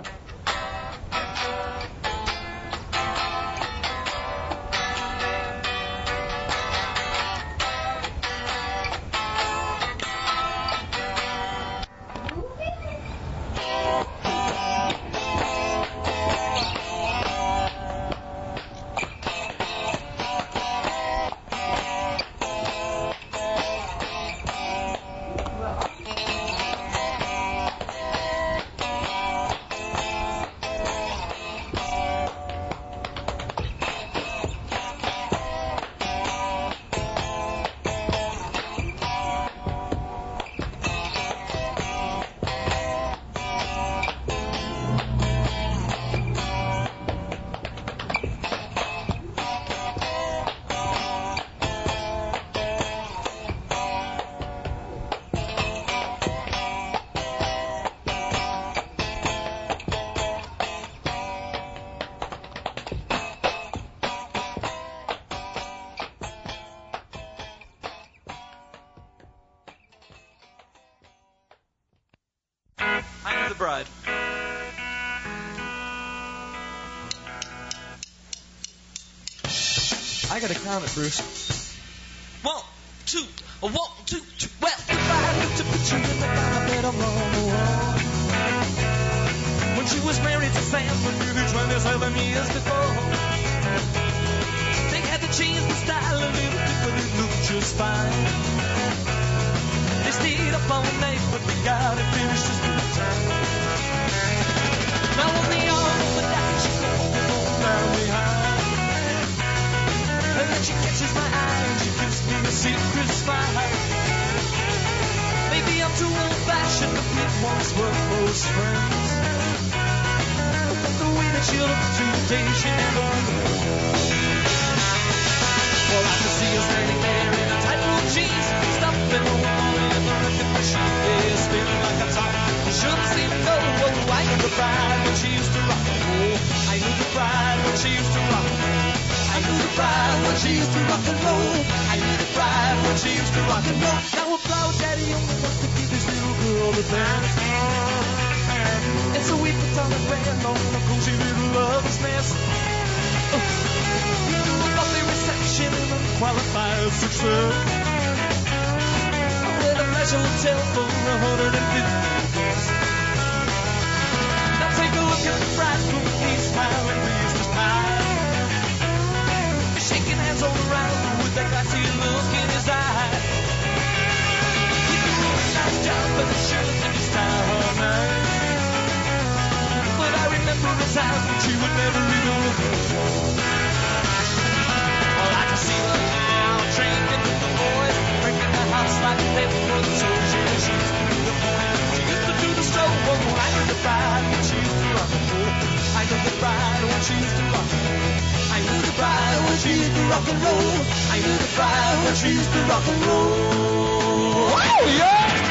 the bride. I gotta count it, Bruce. 1, 2, 1, 2, 2. Well, the bride looked a picture in the carpet along the wall. When she was married to Sam for nearly 27 years before. They had to change the style a little bit, but it looked just fine. They stayed up all night, but they got it finished just in time. Now on the arm of the dock, she goes down behind. And then she catches my eye and she gives me a secret smile. Maybe I'm too old-fashioned to be once were close friends. But the way that she looked today, she never will. Well, I could see her standing there in a tight blue jeans, stuffed in a wall in the recognition. Yeah, spinning like a top. You shouldn't see me go. Oh, I knew the bride when she used to rock and roll. I knew the bride when she used to rock and roll. I knew the bride when she used to rock and roll. I knew the bride when she used to rock and roll. Now a proud daddy only wants to give his little girl a dance. And so we put on a brand on a cozy little lover's nest. We do a lovely reception and unqualified success. With a pleasure hotel for 150 guests. Now take a look at the bridegroom, he's smiling, he's just high. Shaking hands all around with that glassy look in his eye. He did a really nice job, but it sure took his time all night. But I remember the times when she would never even look at me. Well, I can see her now, drinking with the boys, breaking the house like they were the soldiers. She used to do the point, she used to do the stroke. Oh, I knew the bride when she used to rock and roll. I knew the bride when she used to rock and roll. I knew the bride when she used to rock and roll. I knew the bride when she used to rock and roll. Oh, yeah!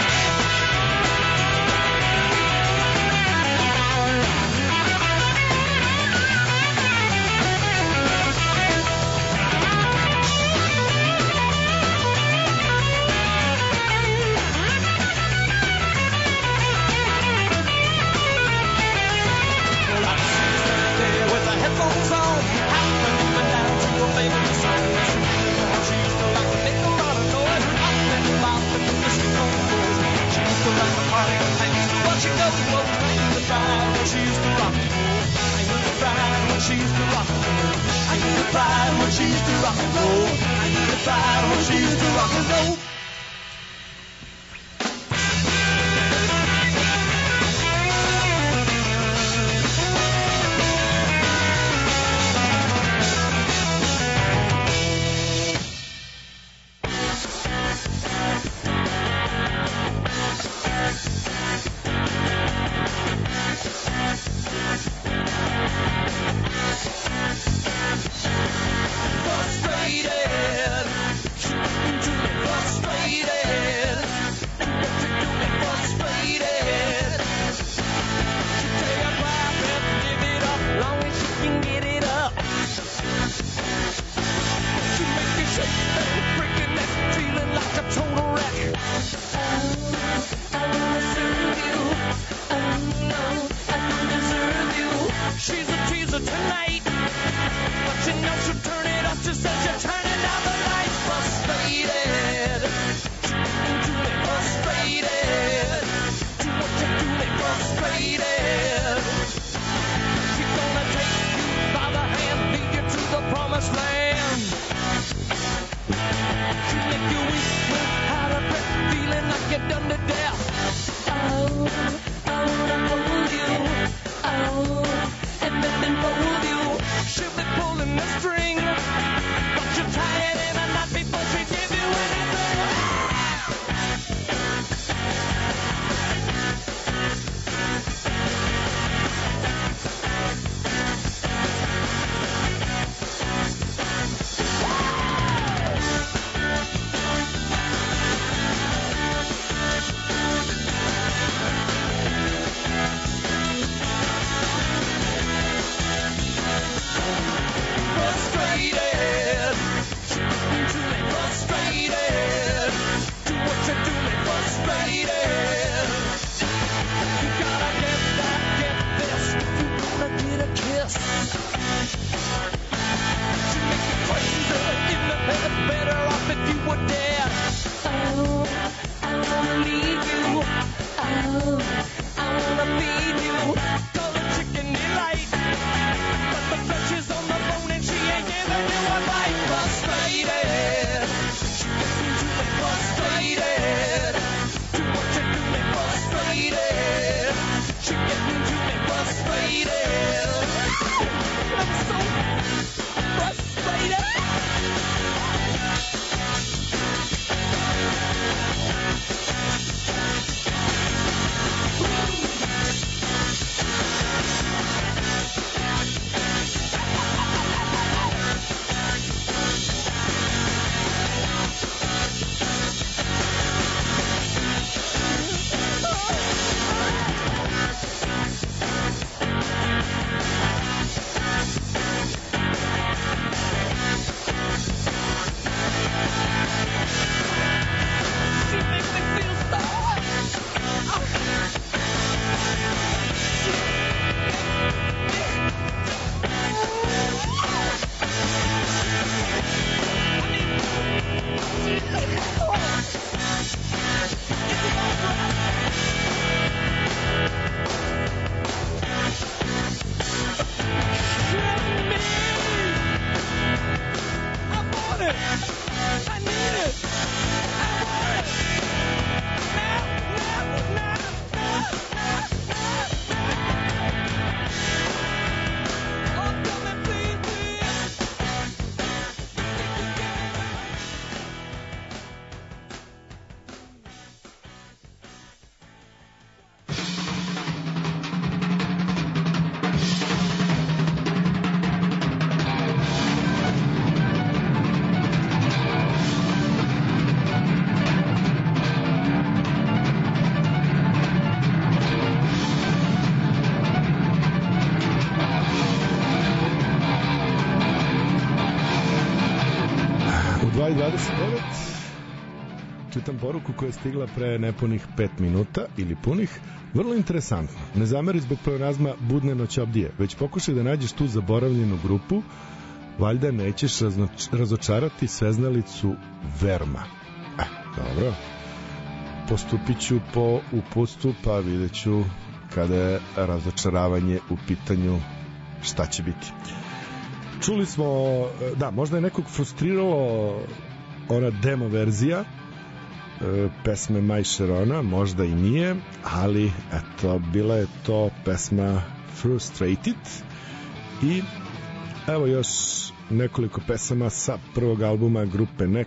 9:29. Čitam poruku koja je stigla pre nepunih 5 minuta ili punih. Vrlo interesantno. Ne zameri zbog pleonazma Budne noćobdije, već pokušaj da nađeš tu zaboravljenu grupu. Valjda nećeš razočarati sveznalicu Verma. Dobro. Postupit ću po uputstvu, pa vidjet ću kada je razočaravanje u pitanju šta će biti. Čuli smo, da, možda je nekog frustriralo ona demo verzija pesme Maj Šerona, možda i nije, ali eto, bila je to pesma Frustrated. I evo još nekoliko pesama sa prvog albuma grupe NEK,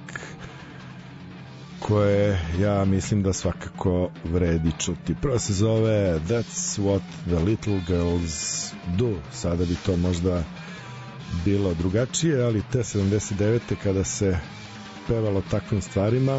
koje ja mislim da svakako vredi čuti. Prva se zove That's What the Little Girls Do. Sada bi to možda bilo drugačije, ali te 79. kada se pevalo takvim stvarima,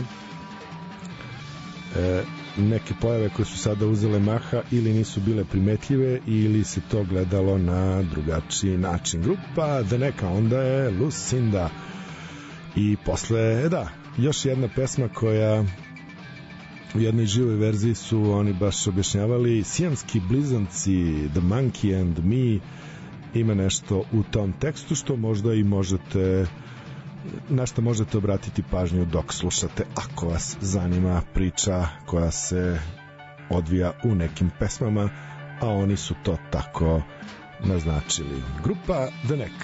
neke pojave koje su sada uzele maha ili nisu bile primetljive ili se to gledalo na drugačiji način. Grupa The Neka, onda je Lucinda i posle, da, još jedna pesma koja u jednoj živoj verziji su oni baš objašnjavali, Sijamski blizanci, The Monkey and Me, ima nešto u tom tekstu što možda i možete, na što možete obratiti pažnju dok slušate, ako vas zanima priča koja se odvija u nekim pesmama, a oni su to tako naznačili. Grupa The Neck.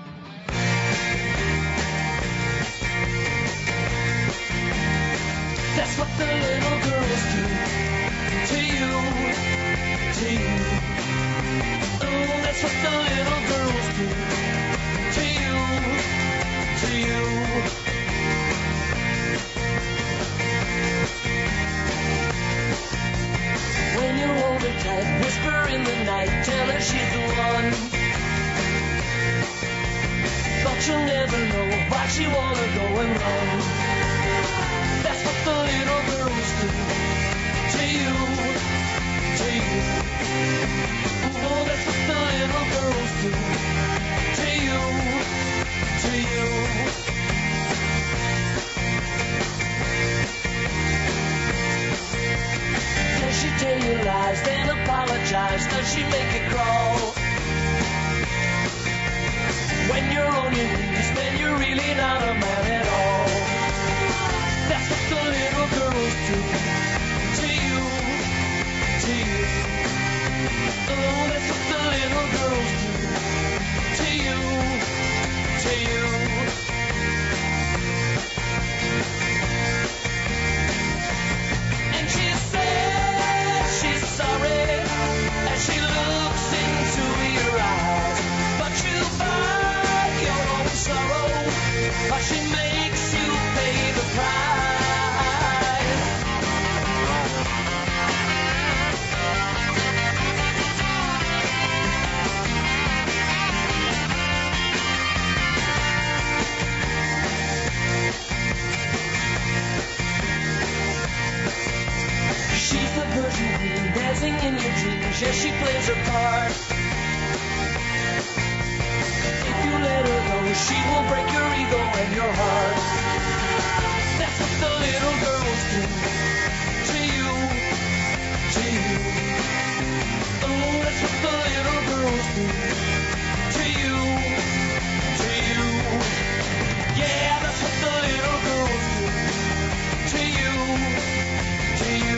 That's what the little girls do to you, to you. Oh, that's what the little girls do to you, to you. When you hold her tight, whisper in the night, tell her she's the one. But you'll never know why she wanna go and run. That's what the little girls do to you, to you. Oh, that's what the little girls do to you, to you. Does she tell you lies, then apologize? Does she make you crawl? When you're on your knees, then you're really not a man at all. That's what the little girls do to you, to you. Oh, that's what the little girls do to you, to you. And she says she's sorry as she looks into your eyes, but you buy your own sorrow, or she makes you pay the price. She's the Persian queen dancing in your dreams. Yes, she plays her part. If you let her go, she will break your ego and your heart. That's what the little girls do to you, to you. Oh, that's what the little girls do to you, to you. Yeah, that's what the little girls do to you, to you.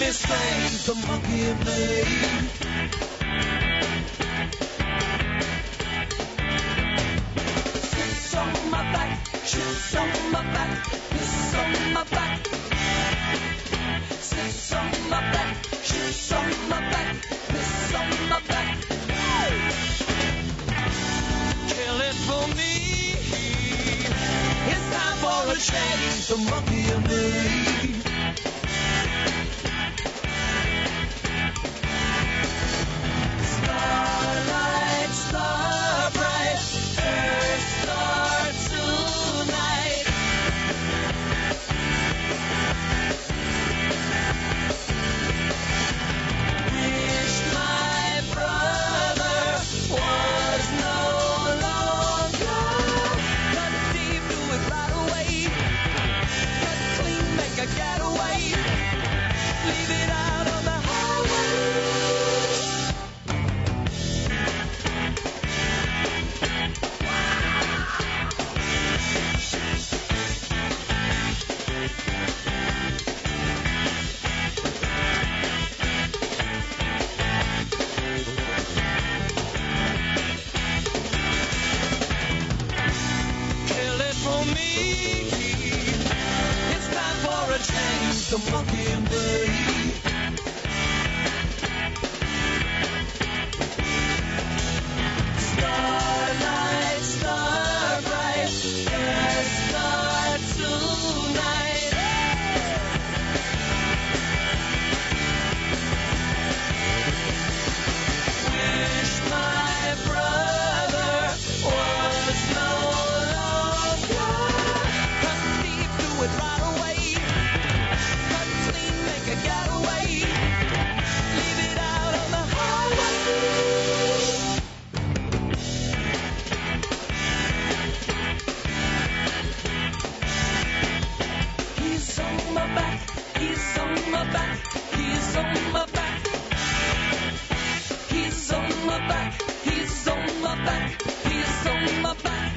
me strange, the monkey in me. Sits on my back, shits on my back, piss on my back. Sits on my back, shits on my back, piss on my back. Kill it for me. It's time for a change, the monkey in me. Starlight, star bright, first star tonight. Wish my brother was no longer. Cut deep, do it right away. Cut clean, make a getaway. Leave it out on the highway. Kill it for me. It's time for a change, the monkey and me. Starlight, star bright, first star tonight. Wish my brother was no longer. Cut deep, do it right away. Cut clean, make a getaway. Leave it out on the highway. He's on my back, he's on my back, he's on my back. He's on my back, he's on my back, he's on my back.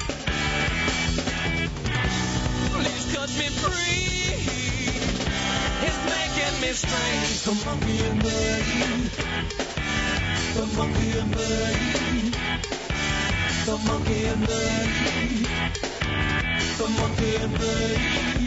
Please cut me free. He's making me strange. The monkey and me. The monkey and me. The monkey and me. The monkey and me.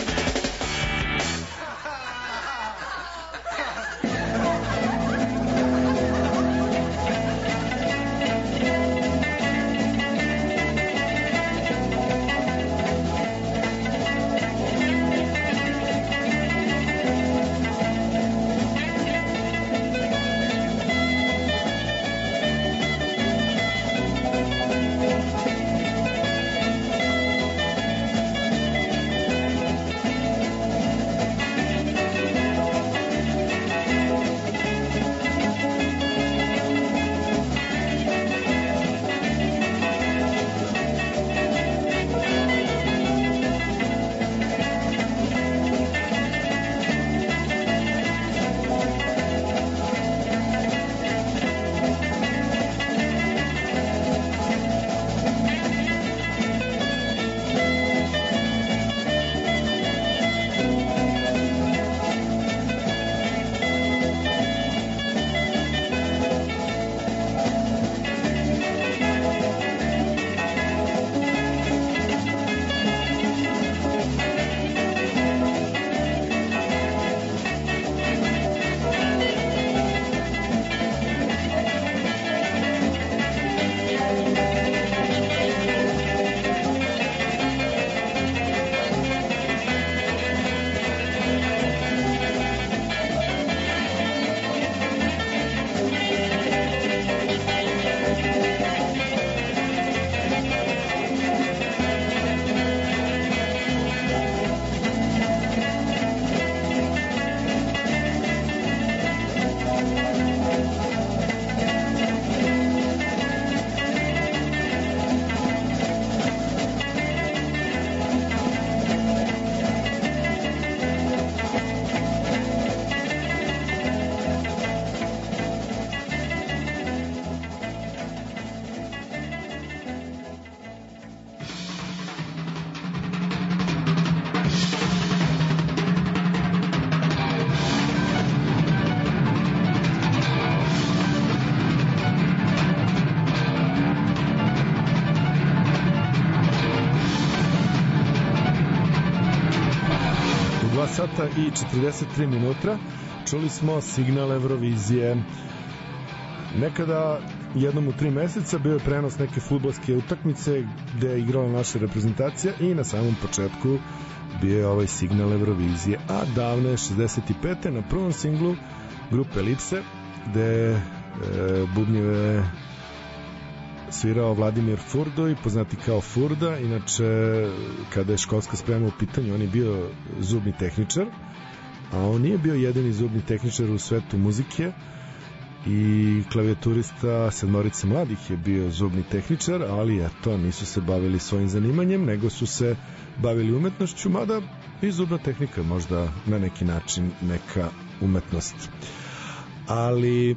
sata i 43 minuta. Čuli smo signal Eurovizije. Nekada jednom u 3 meseca bio je prenos neke fudbalske utakmice gde je igrala naša reprezentacija i na samom početku bio je ovaj signal Eurovizije. A davno je 65. na prvom singlu grupe Elipse gde bubnjeve svirao Vladimir Furdoj, poznati kao Furda. Inače, kada je školska sprema u pitanju, on je bio zubni tehničar, a on nije bio jedini zubni tehničar u svetu muzike, i klavijaturista sedmorice mladih je bio zubni tehničar, ali eto, nisu se bavili svojim zanimanjem, nego su se bavili umetnošću, mada i zubna tehnika možda na neki način neka umetnost. Ali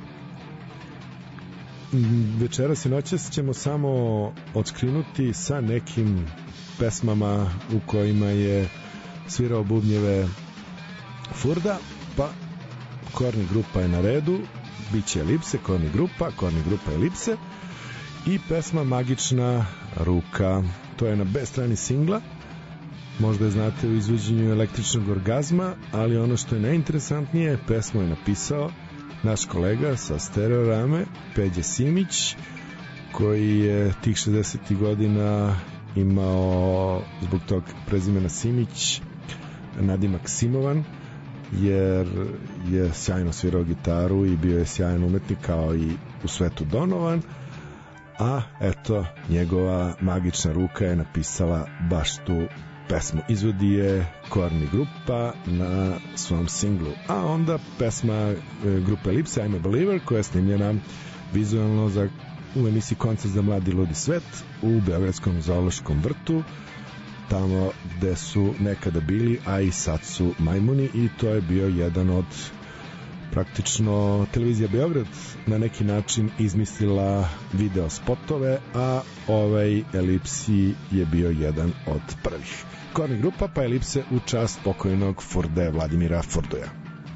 večeras i noćas ćemo samo odskrinuti sa nekim pesmama u kojima je svirao bubnjeve Furda, pa Korni grupa je na redu, biće Elipse, Korni grupa Elipse i pesma Magična ruka. To je na B strani singla, možda je znate u izvođenju Električnog orgazma, ali ono što je najinteresantnije, pesmu je napisao naš kolega sa Stereorame, Peđa Simić, koji je tih 60. godina imao zbog tog prezimena Simić nadimak Simovan, jer je sjajno svirao gitaru i bio je sjajan umetnik kao i u svetu Donovan, a eto, njegova Magična ruka je napisala baš tu pesmu. Izvodi je Korni grupa na svom singlu. A onda pesma grupe Elipse, I'm a Believer, koja je snimljena vizualno u emisiji Koncert za mladi ludi svet u Beogradskom zoološkom vrtu, tamo gde su nekada bili, a i sad su majmuni, i to je bio jedan od, praktično televizija Beograd na neki način izmislila video spotove, a ovaj Elipsi je bio jedan od prvih. Korni grupa pa Elipse u čast pokojnog Furde, Vladimira Furdoja.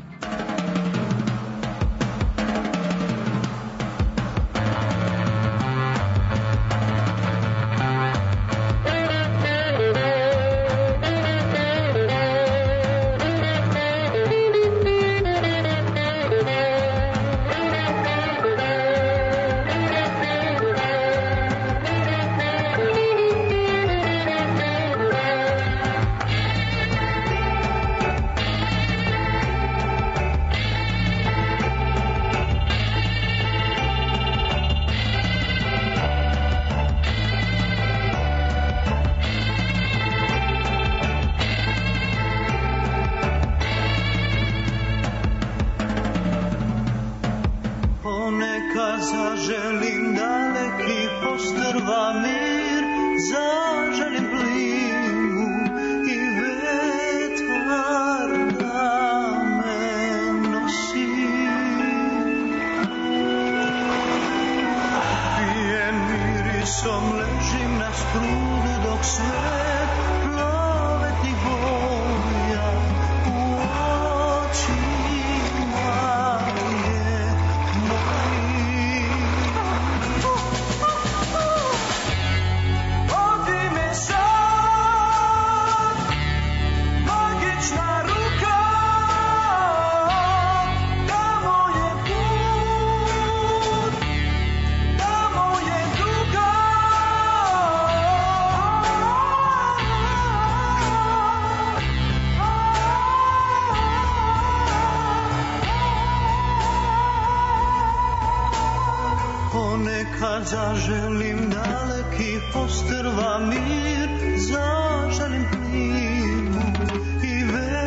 Zaželim daleki ostrva mir, zaželim plimu i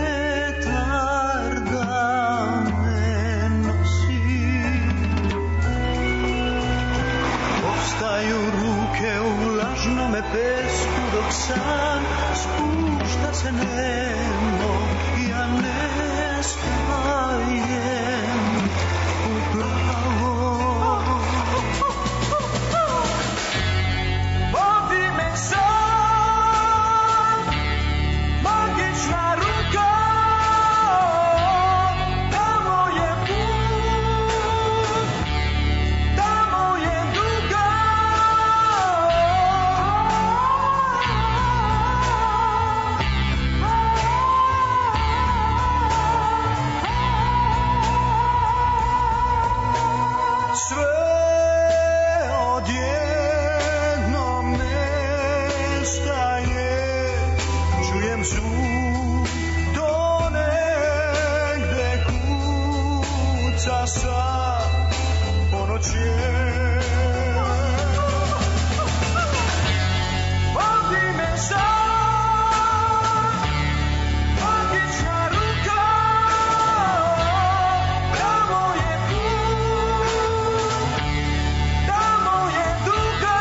vetar da me nosi. Ostaju ruke u vlažnome pesku dok san spušta se nemo, ja ne spajem u plavo. časa ponoće. Vodi me sad, magična ruka, tamo je put, tamo je duga.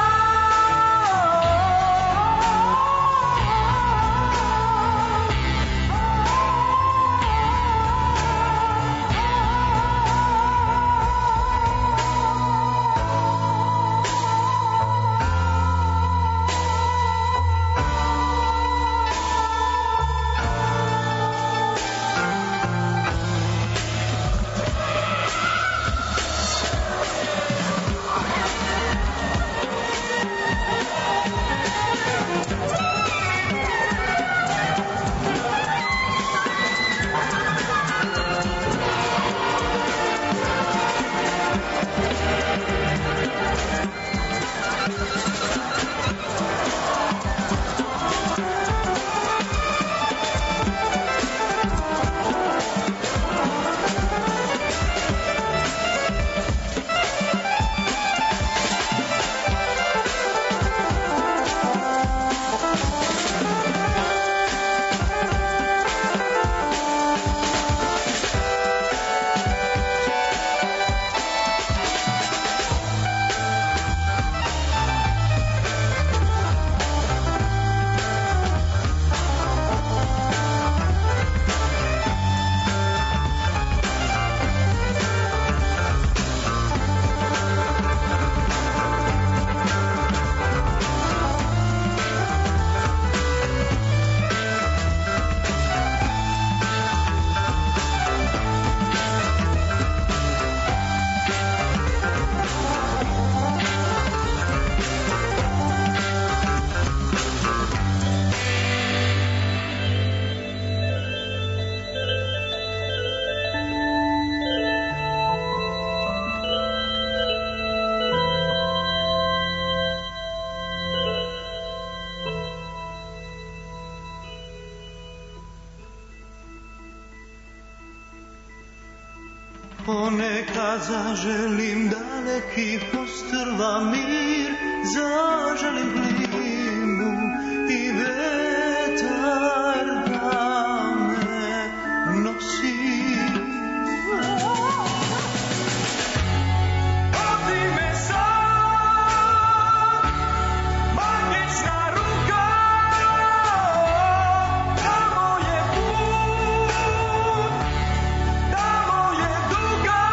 Ponekad zaželim daleki ostrva mir, zaželim plimu i vetar da me nosi. Vodi me sad, magična ruka, tamo je put, tamo je duga.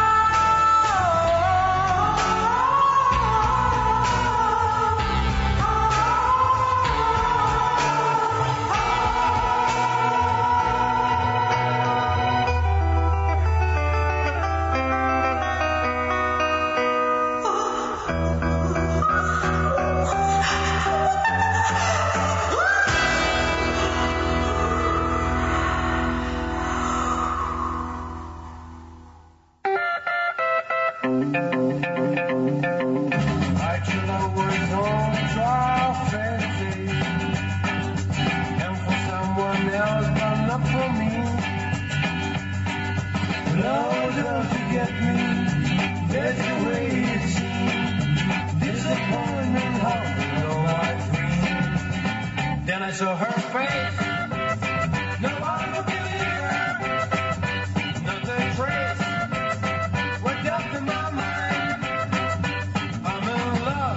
Then I saw her face, no other believer, not a trace worked up in my mind. I'm in love,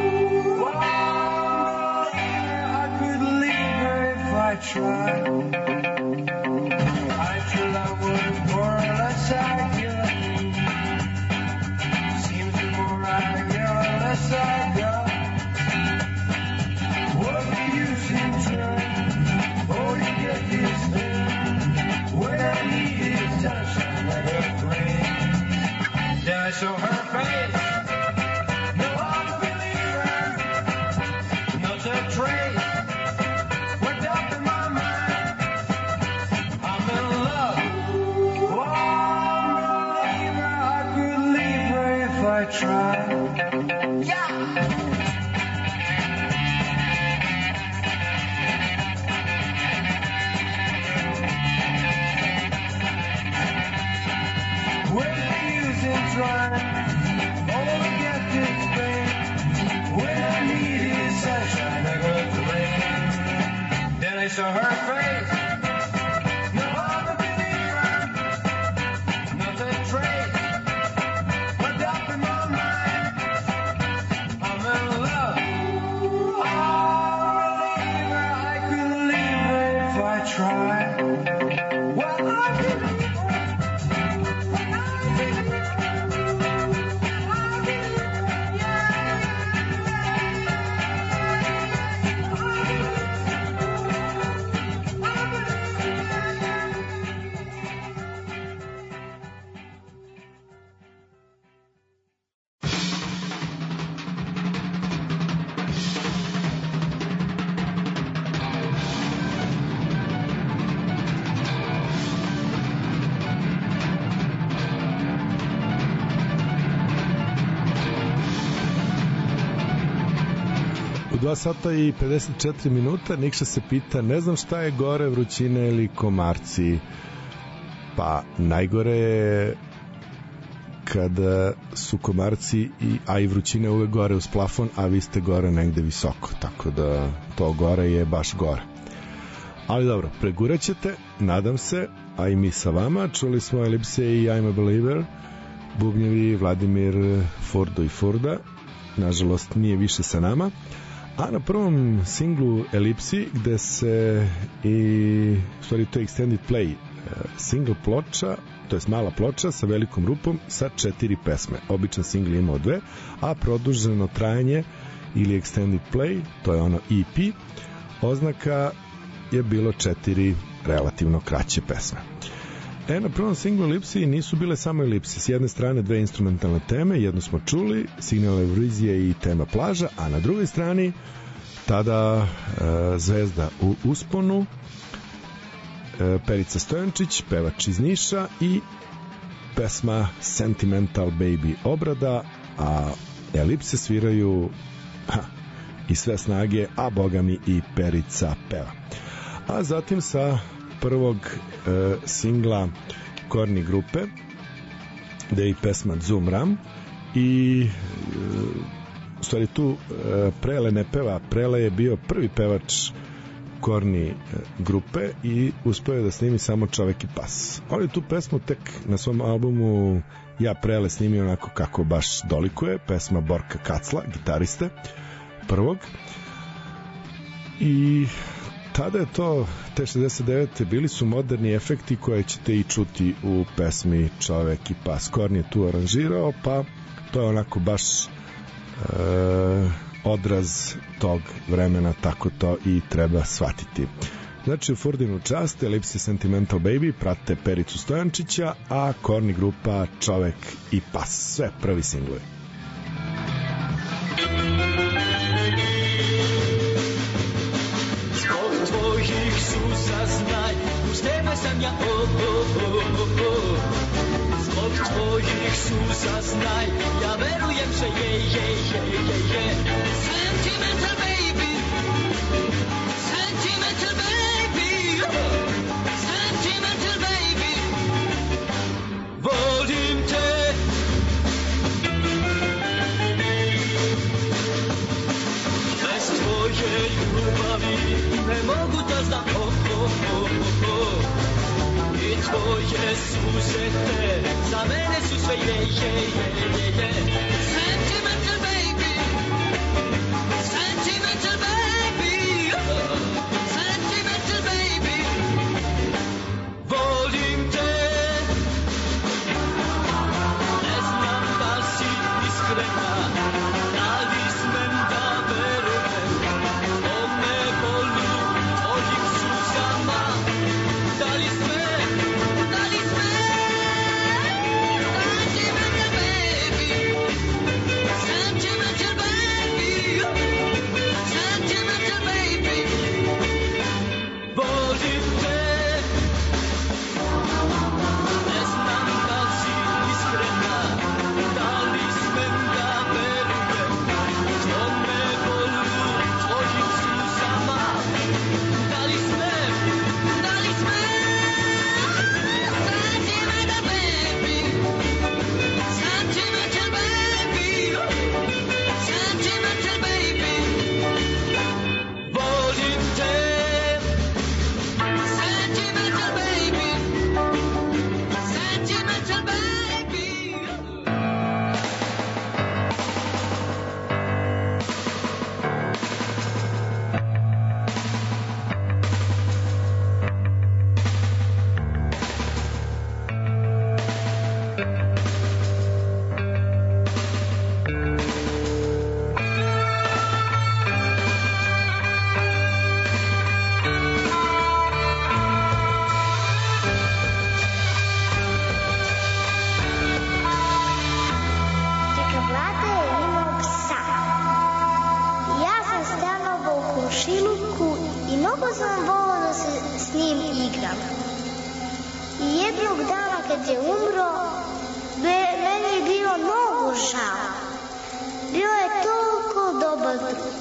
wow, I could leave her if I tried. I feel I would more or less I give. Seems the more I give, the less I go. What do you seem to? Oh, you get this thing. When I need his touch, I let her play. Then I saw her face. No other believer, not a trace worked up in my mind. I'm in love. Oh, I'm a believer. I could leave her if I tried. Yeah. Where do you saw her face. No other believer, not a trace. But up in my mind, I'm in love. I'm a believer, I could leave her if I tried. Well, I believe. U 2 sata i 54 minuta Nikša se pita, ne znam šta je gore, vrućine ili komarci. Pa najgore je kada su komarci a i vrućine uvek gore uz plafon, a vi ste gore negde visoko, tako da to gore je baš gore. Ali dobro, pregurat ćete, nadam se, a i mi sa vama. Čuli smo Elipse i I'm a Believer, bubnjevi Vladimir Furdo i Furda, nažalost nije više sa nama. A na prvom singlu Elipsi, gde se stvari to je extended play single ploča, to je mala ploča sa velikom rupom sa 4 pesme. Običan singl imao 2, a produženo trajanje ili extended play, to je ono EP, oznaka je bilo 4 relativno kraće pesme. Na prvom singlu Elipsi nisu bile samo Elipsi. S jedne strane 2 instrumentalne teme, jednu smo čuli, Signal Eurizije i tema Plaža, a na drugoj strani tada zvezda u usponu, Perica Stojančić, pevač iz Niša, i pesma Sentimental Baby obrada, a Elipse sviraju i sve snage, a bogami i Perica peva. A zatim sa prvog singla Korni grupe, gde je i pesma Zoom Ram, i u stvari tu Prele ne peva. Prele je bio prvi pevač Korni grupe i uspeo je da snimi samo Čovek i pas. On je tu pesmu tek na svom albumu Ja Prele snimio onako kako baš dolikuje, pesma Borka Kacla, gitariste prvog, i tada je to, te 69. bili su moderni efekti koje ćete i čuti u pesmi Čovek i pas. Korn je tu aranžirao, pa to je onako baš odraz tog vremena, tako to i treba shvatiti. Znači u Furdinu čast, Elipsi Sentimental Baby prate Pericu Stojančića, a Korni grupa Čovek i pas. Sve prvi singlovi. Znaj, uz tebe sam ja, zbog tvojih suza znaj, ja verujem že je. Sentimental baby, sentimental baby, sentimental baby, volim te. Bez tvoje ljubavi ne mogu da znam, i tvoje suze te za mene su sve je. Sentimental baby, sentimental baby, sentimental baby, volim te. Ne znam da li si iskrena, ali smem da verujem, što me boli tvojim suzama. Da li sve, sentimental baby, sam volao da se s njim igram. I jednog dana kad je umro, meni je bilo mnogo žao. Bio je toliko dobar drug.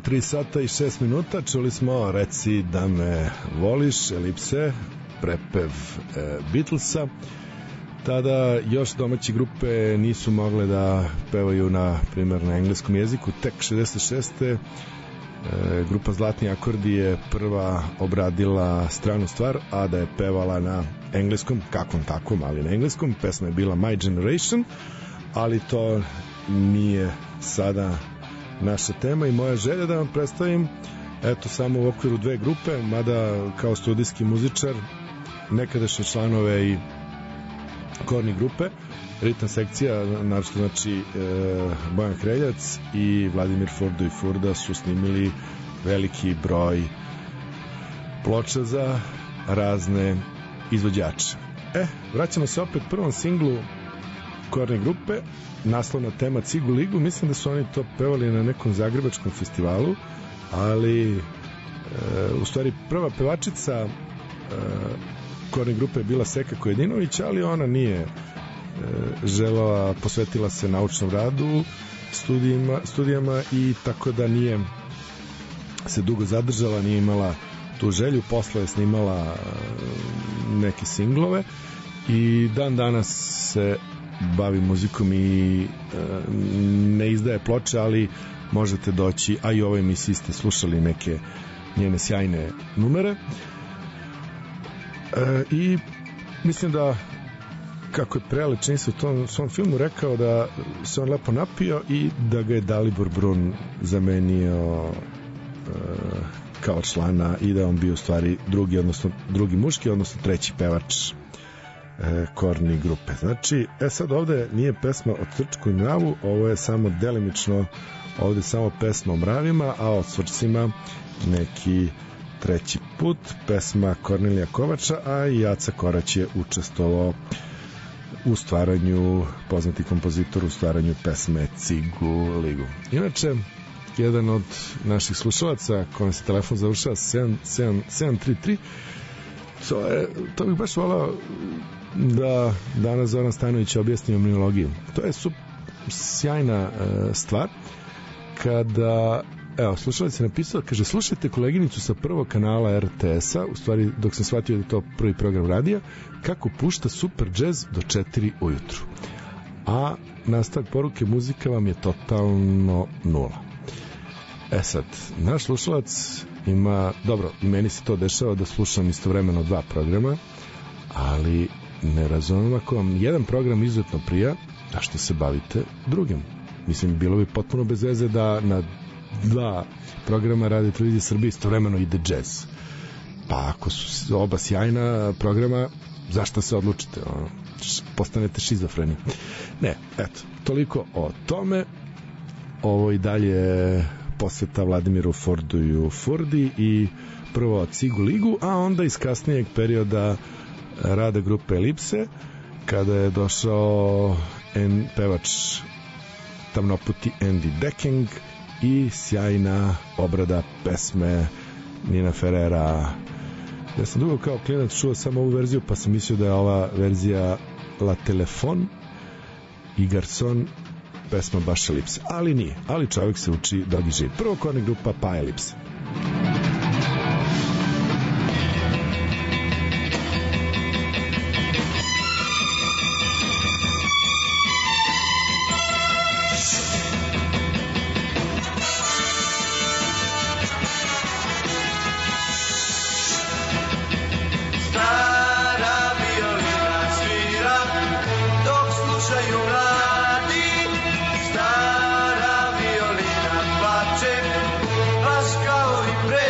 3 sata i 6 minuta. Čuli smo Reci da me voliš, Elipse, prepev Beatlesa. Tada još domaće grupe nisu mogle da pevaju na primjer na engleskom jeziku. Tek 66. Grupa Zlatni akordi je prva obradila stranu stvar, a da je pevala na engleskom, kakvom takvom, ali na engleskom. Pesma je bila My Generation, ali to nije sada naša tema i moja želja da vam predstavim eto samo u okviru dve grupe, mada kao studijski muzičar nekadašnje članove i korni grupe, ritam sekcija, naravno znači Bojan Kreljac i Vladimir Furdo i Furda su snimili veliki broj ploča za razne izvođače. Vraćamo se opet prvom singlu korne grupe, naslovna tema Cigu Ligu. Mislim da su oni to pevali na nekom zagrebačkom festivalu, ali u stvari prva pevačica korne grupe je bila Seka Kojedinović, ali ona nije želela, posvetila se naučnom radu, studijama i tako da nije se dugo zadržala, nije imala tu želju. Posle je snimala neke singlove i dan danas se bavi muzikom i ne izdaje ploče, ali možete doći, a i u ovoj emisiji ste slušali neke njene sjajne numere. I mislim da, kako je Prele čini se u tom svom filmu rekao, da se on lepo napio i da ga je Dalibor Brun zamenio kao člana i da on bio u stvari drugi muški, odnosno treći pevač korni grupe. Znači, sad ovde nije pesma o Cvrčku i mravu, ovo je samo delimično, ovde samo pesma o mravima, a o cvrčcima neki treći put, pesma Kornelija Kovača, a i Aca Korać je učestvovao u stvaranju, poznati kompozitor u stvaranju pesme Cigu Ligu. Inače, jedan od naših slušalaca kojom se telefon završava 733, to bih baš volao da danas Zoran Stajnović objasni o mnemologiju. To je sjajna stvar kada, evo, slušalac je napisao, kaže, slušajte koleginicu sa prvog kanala RTS-a, u stvari dok sam shvatio da je to prvi program radija, kako pušta super džez do 4 ujutru. A nastavak poruke, muzika vam je totalno nula. Sad, naš slušalac ima, dobro, i meni se to dešava da slušam istovremeno dva programa, ali ne razumem, ako vam jedan program izuzetno prija, a što se bavite drugim. Mislim, bilo bi potpuno bez veze da na dva programa Radio Televizije Srbije istovremeno ide džez. Pa ako su oba sjajna programa, zašto se odlučite? Postanete šizofreni. Ne, eto, toliko o tome. Ovo i dalje posveta Vladimiru Fordu i Furdi i prvo Cigu Ligu, a onda iz kasnijeg perioda rada grupe Elipse, kada je došao pevač tamnoputi Andy Decking i sjajna obrada pesme Nina Ferrera. Ja sam dugo kao klinac čuo samo ovu verziju, pa sam mislio da je ova verzija La Telefon i Garson, pesma baš Elipse, ali nije, ali čovjek se uči dok je živ. Prvo korna grupa, pa Elipse. Baš kao i pre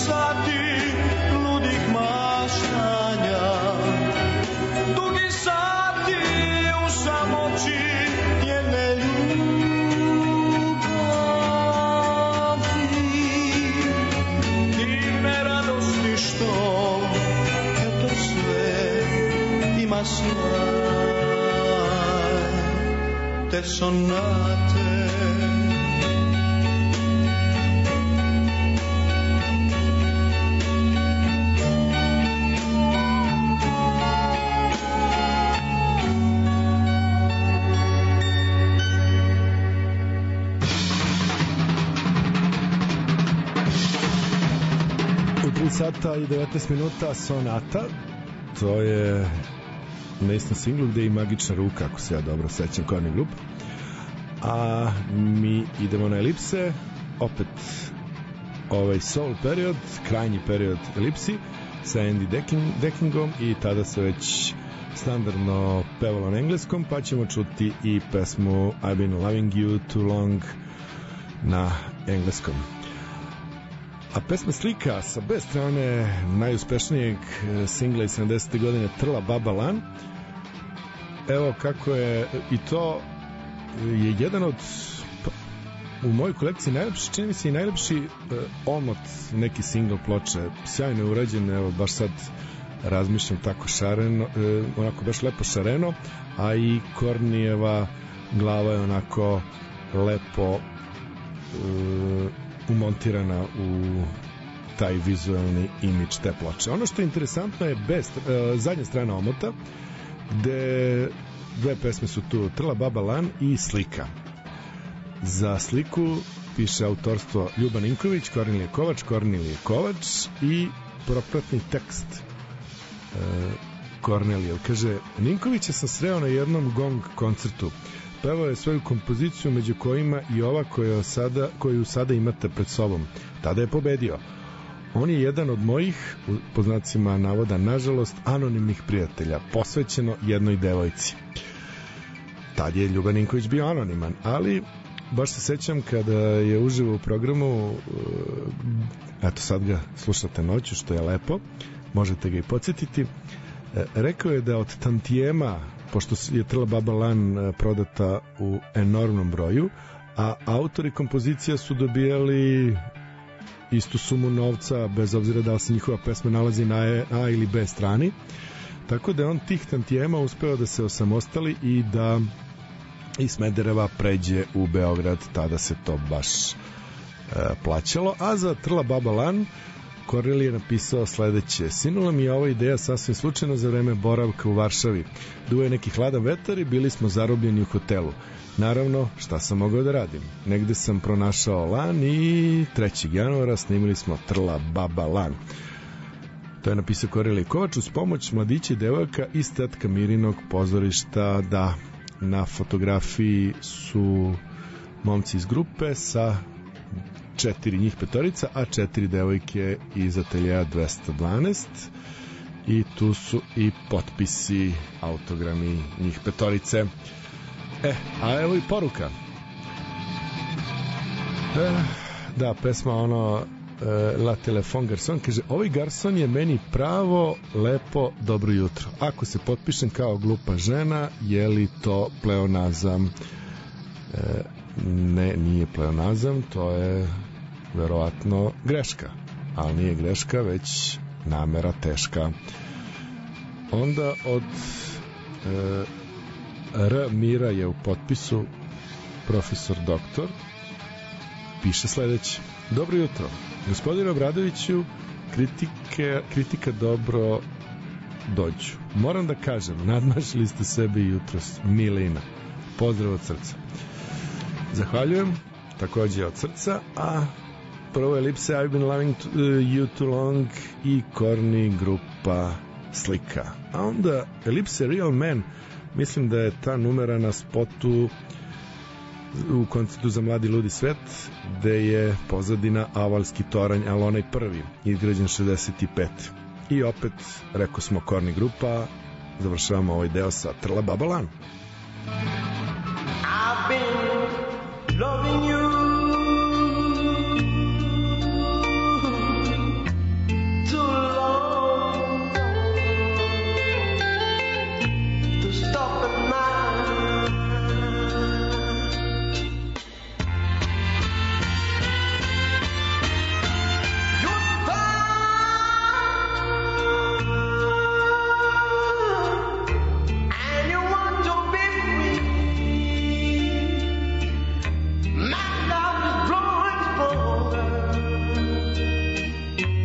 sati ludih maštanja, dugi sati u samoći jedne ljubavi, divne radosti što eto sve ima sjaj, te sonate. U 3 sata i 19 minuta Sonata, to je na istom singlu gde je Magična ruka, ako se ja dobro sećam, Korni grup. A mi idemo na Elipse, opet ovaj soul period, krajnji period Elipsi sa Andy Deckingom, i tada se već standardno pevalo na engleskom, pa ćemo čuti i pesmu I've been loving you too long na engleskom. A pesma Slika sa B strane najuspešnijeg singla iz 70. godine Trla Baba Lan. Evo kako je, i to je jedan od, u mojoj kolekciji najlepši, čini mi se i najlepši omot neki single ploče, sjajno je urađen, evo baš sad razmišljam tako šareno, onako baš lepo šareno, a i Kornijeva glava je onako lepo umontirana u taj vizualni imidž te ploče. Ono što je interesantno je zadnja strana omota, gde dve pesme su tu, Trla Baba Lan i Slika. Za Sliku piše autorstvo Ljuba Ninković, Kornelije Kovač i propratni tekst Kornelije. Kaže, Ninkovića sam sreo na jednom gong koncertu. Pevao je svoju kompoziciju, među kojima i ova koju sada imate pred sobom. Tada je pobedio. On je jedan od mojih, po znacima navoda, nažalost, anonimnih prijatelja, posvećeno jednoj devojci. Tad je Ljuba Ninković bio anoniman, ali baš se sećam kada je uživo u programu, eto sad ga slušate noću, što je lepo, možete ga i podsjetiti, rekao je da od tantijema, pošto je Trla Baba Lan prodata u enormnom broju, a autori kompozicija su dobijali istu sumu novca, bez obzira da li se njihova pesma nalazi na A ili B strani, tako da je on tih tantijema uspeo da se osamostali i da iz Smedereva pređe u Beograd, tada se to baš plaćalo. A za Trla Baba Lan Kornelije je napisao sledeće: sinula mi je ova ideja sasvim slučajno za vreme boravka u Varšavi. Duo je neki hladan vetar i bili smo zarobljeni u hotelu. Naravno, šta sam mogao da radim? Negde sam pronašao Lan i 3. januara snimili smo Trla Baba Lan. To je napisao Kornelije Kovač uz pomoć mladića i devojaka iz Tetka Mirinog pozorišta. Da, na fotografiji su momci iz grupe sa 4 njih petorica, a 4 devojke iz ateljeja 212, i tu su i potpisi, autogrami njih petorice. A evo i poruka. Da, pesma ono La Telefon Garson, kaže, ovaj garson je meni pravo lepo dobro jutro. Ako se potpišem kao glupa žena, je li to pleonazam? Ne, nije pleonazam, to je verovatno greška, ali nije greška, već namera teška. Onda od R. Mira je u potpisu profesor doktor, piše sledeće: dobro jutro, gospodine Obradoviću, kritika dobro dođu. Moram da kažem, nadmašili ste sebe jutros, Milina. Pozdrav od srca. Zahvaljujem, takođe od srca. A prvo Elipse, I've been loving you too long i Korni grupa Slika. A onda Elipse Real Man, mislim da je ta numera na spotu u koncertu za mladi ludi svet, gde je pozadina Avalski toranj, ali onaj prvi, izgrađen 65. I opet, rekao smo, Korni grupa. Završavamo ovaj deo sa Trla Baba Lan. I've been loving you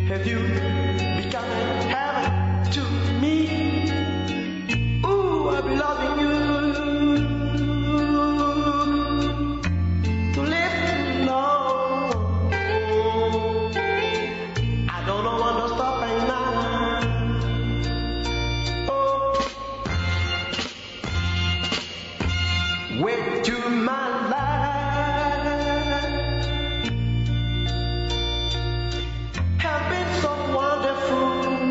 Have you become heaven to me? Ooh, I'm loving you. To live long. I don't know when to stop right now. Oh, wait to my life have been so wonderful.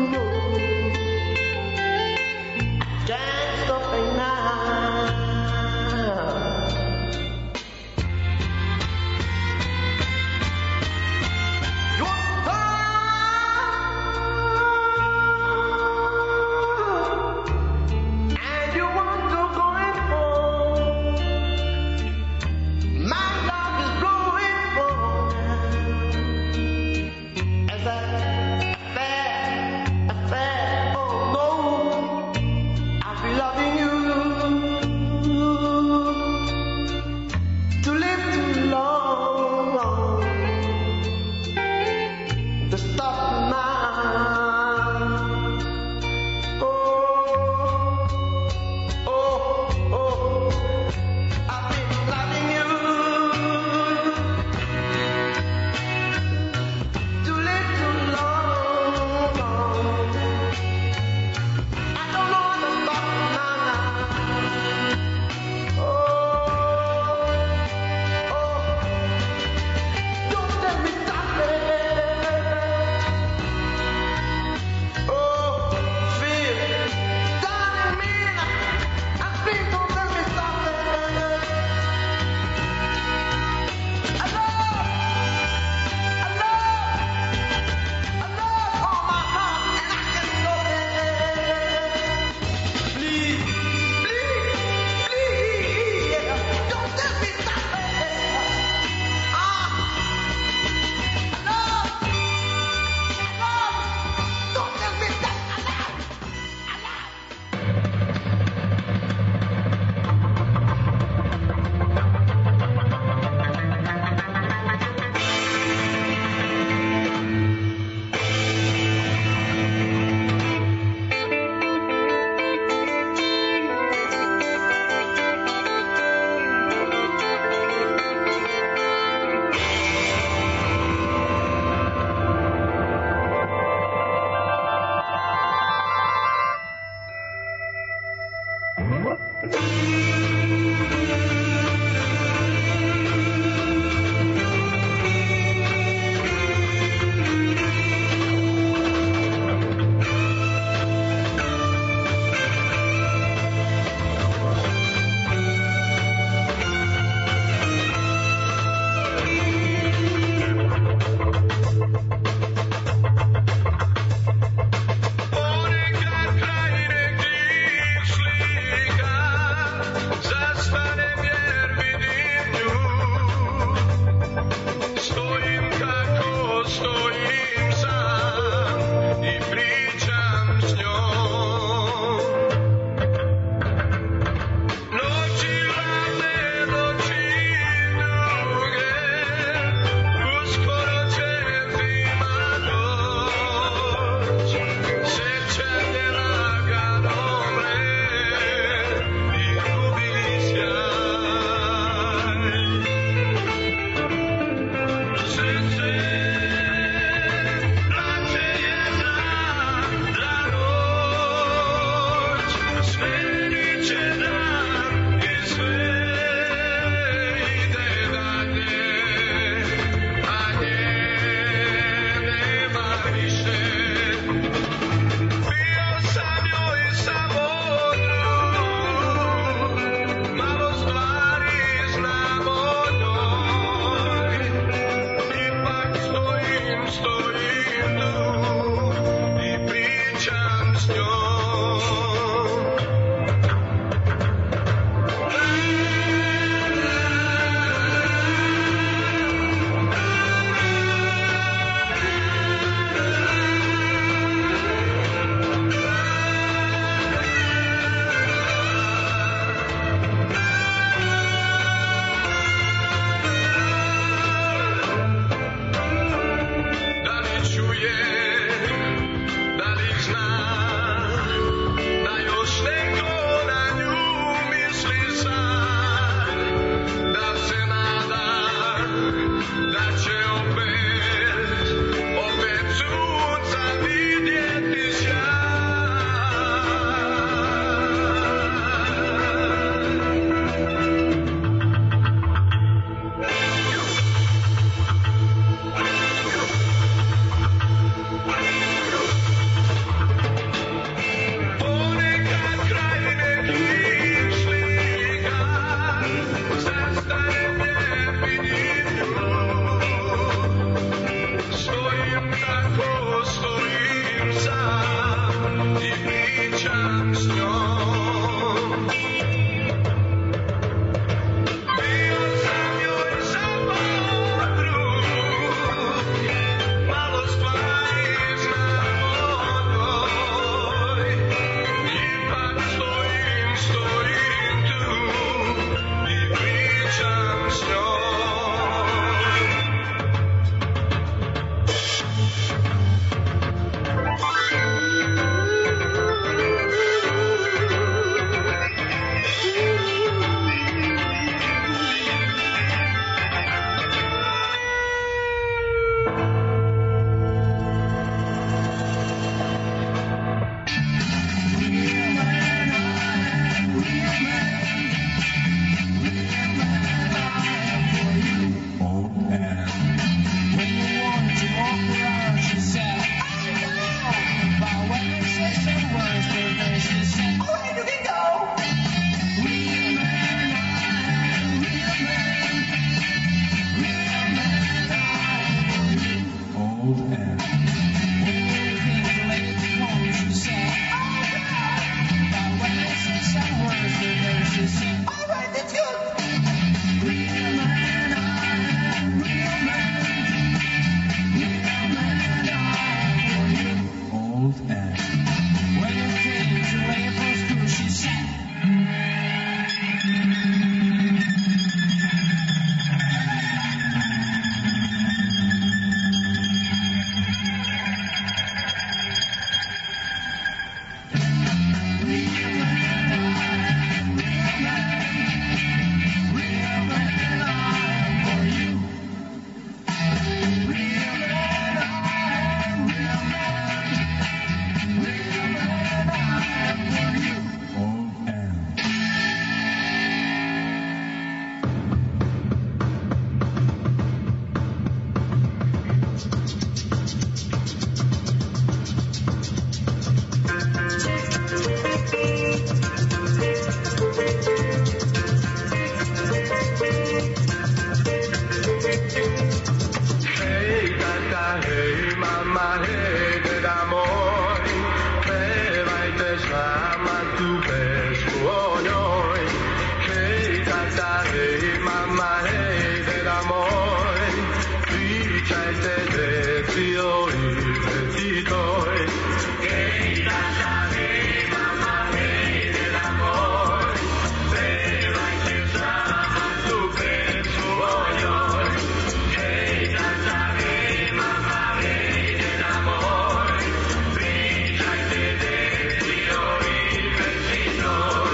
d'amor, pevajte s nama tu pesmu o njoj. Hej tata, hej mama, hej deda moj, pričajte deci o igreci toj. Hej tata, hej mama, hej deda moj, pevajte s nama tu pesmu o njoj. Hej tata, hej mama, hej deda moj, pričajte deci o igreci toj.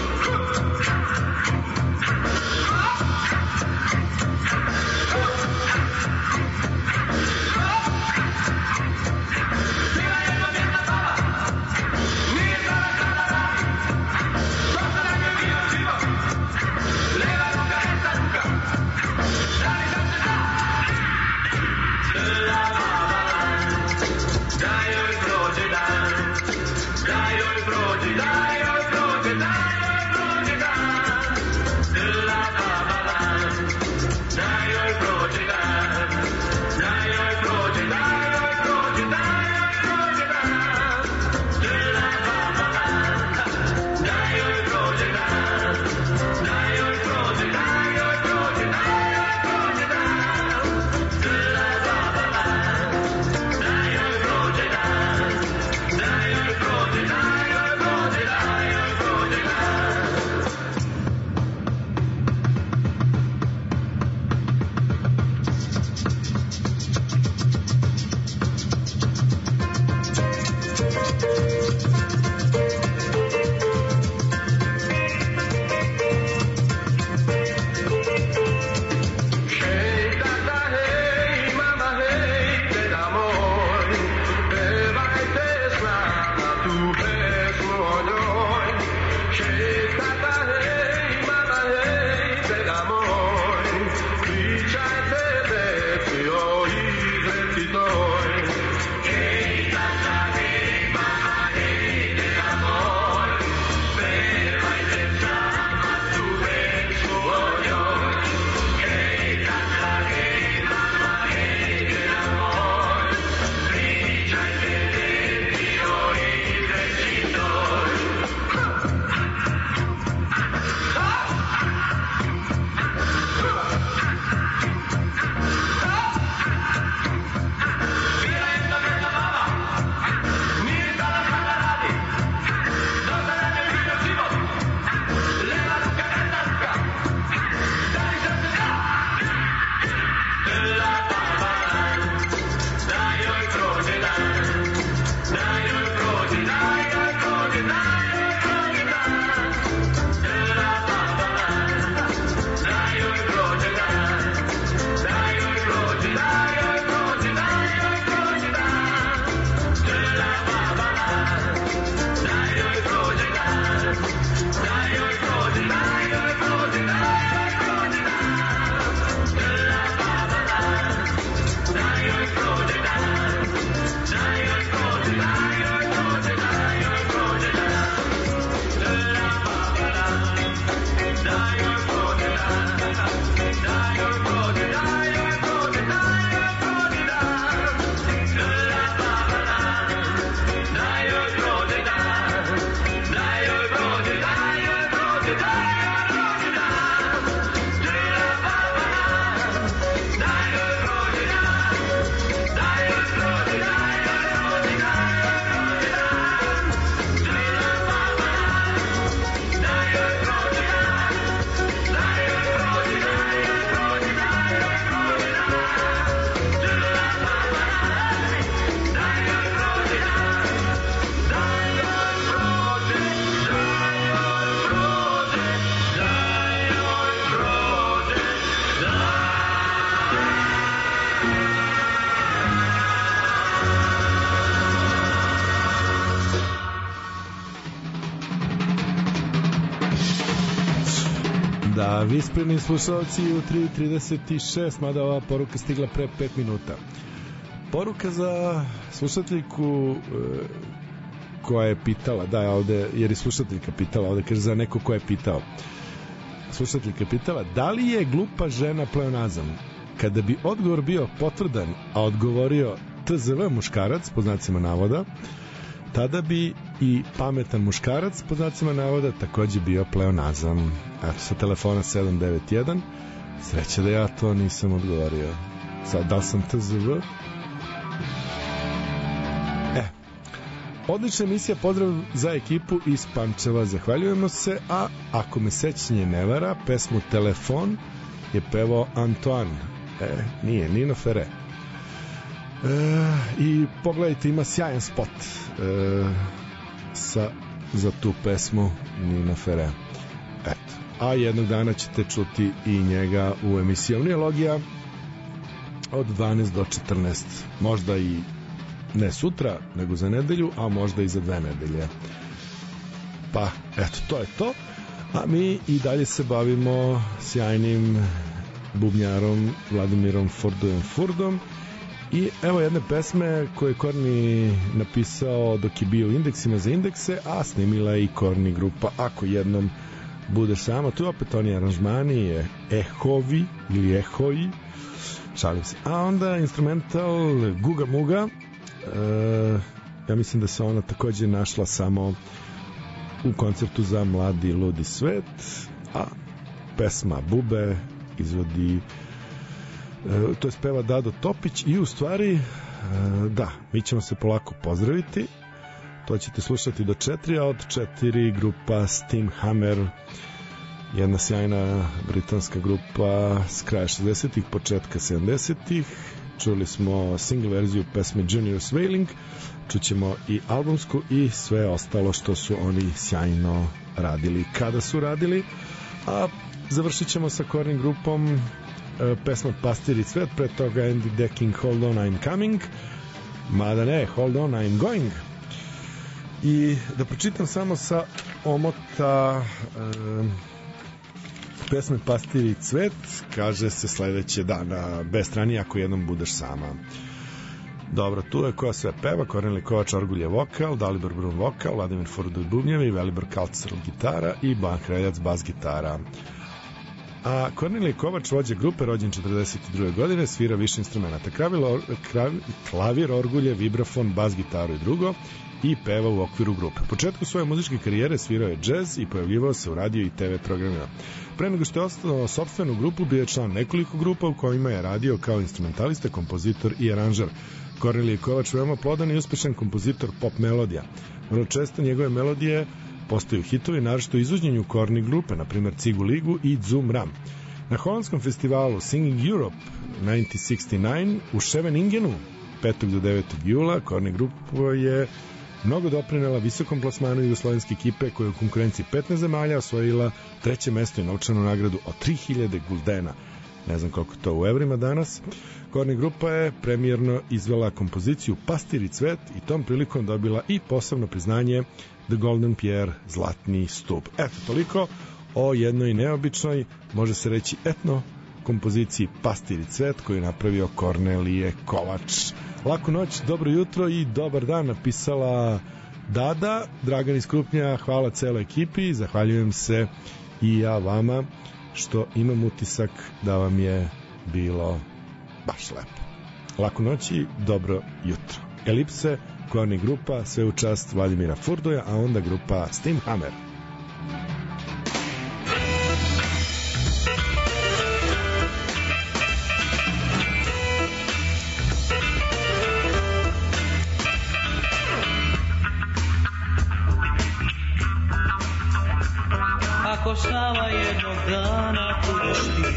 Da, vi spremni slušalci u 3.36, mada ova poruka stigla pre 5 minuta. Poruka za slušateljku koja je pitala, da je ovde, jer je slušateljka pitala, ovde kaže za neko ko je pitao. Slušateljka je pitala, da li je glupa žena pleonazam? Kada bi odgovor bio potvrdan, a odgovorio TZV muškarac, po znacima navoda, tada bi i pametan muškarac, po znacima navoda, takođe bio pleonazam. Eto, sa telefona 791, sreće da ja to nisam odgovorio. Sad, da li sam TZV? Odlična emisija, pozdrav za ekipu iz Pančeva, zahvaljujemo se, a ako me sećanje ne vara, pesmu Telefon je pevao Antoine, nije, Nino Ferre. I pogledajte, ima sjajan spot za tu pesmu Nino Ferre. Eto, a jednog dana ćete čuti i njega u emisiji Omniologija od 12 do 14, možda i ne sutra, nego za nedelju, a možda i za 2 nedelje. Pa, eto, to je to. A mi i dalje se bavimo sjajnim bubnjarom Vladimirom Furdom. I evo jedne pesme koje je Korni napisao dok je bio u Indeksima za indekse, a snimila je i Korni grupa Ako jednom budeš sama. Tu opet oni aranžmani, Ehovi ili Ehoji, šalim se. A onda instrumental Guga Muga, ja mislim da se ona takođe našla samo u koncertu za Mladi ludi svet, a pesma Bube izvodi, to je speva Dado Topić i u stvari da, mi ćemo se polako pozdraviti, to ćete slušati do 4, a od 4 grupa Steamhammer, jedna sjajna britanska grupa s kraja 60-ih, početka 70-ih. Čuli smo single verziju pesme Junior's Wailing, čućemo i albumsku i sve ostalo što su oni sjajno radili kada su radili, a završit ćemo sa Kornim grupom pesma Pastir i cvet, pre toga Andy Decking Hold On I'm Coming, mada ne, Hold On I'm Going. I da pročitam samo sa omota pesme Pastir i cvet, kaže se sledeće dana bez strani Ako jednom budeš sama. Dobro, tu je koja sve peva: Kornelij Kovač orgulje vokal, Dalibor Brun vokal, Vladimir Furduj bubnjevi, Velibor Kalcar gitara i Ban Kreljac bas gitara. A Kornelij Kovač, vođa grupe, rođen 42. godine, svira više instrumenta: klavir, orgulje, vibrafon, bas gitaru i drugo, i peva u okviru grupe. U početku svoje muzičke karijere svirao je džez i pojavljivao se u radio i TV programima. Pre nego što je osnovao sopstvenu grupu, bio je član nekoliko grupa u kojima je radio kao instrumentalista, kompozitor i aranžer. Kornelij Kovač veoma plodan i uspešan kompozitor pop melodija. Vrlo često njegove melodije postaju hitovi, naročito izvođenju Korni grupe, na primjer Cigu Ligu i Zum Ram. Na holandskom festivalu Singing Europe 1969 u Scheveningenu 5. do 9. jula Korni grupa je mnogo doprinela visokom plasmanu jugoslovenske ekipe koja je u konkurenciji 15 zemalja osvojila 3. mesto i novčanu nagradu od 3000 guldena. Ne znam koliko to u evrima danas. Korni grupa je premijerno izvela kompoziciju Pastir i cvet i tom prilikom dobila i posebno priznanje The Golden Pierre, zlatni stup. Eto, toliko o jednoj neobičnoj, može se reći etno, kompoziciji Pastir i cvet koju je napravio Kornelije Kovač. Laku noć, dobro jutro i dobar dan, napisala Dada. Dragan iz Krupnja, hvala celoj ekipi, zahvaljujem se i ja vama što imam utisak da vam je bilo baš lepo. Laku noć i dobro jutro. Elipse, Korni grupa, sve u čast Vladimira Furdoja, a onda grupa Steamhammer. Ako sama jednog dana budeš ti,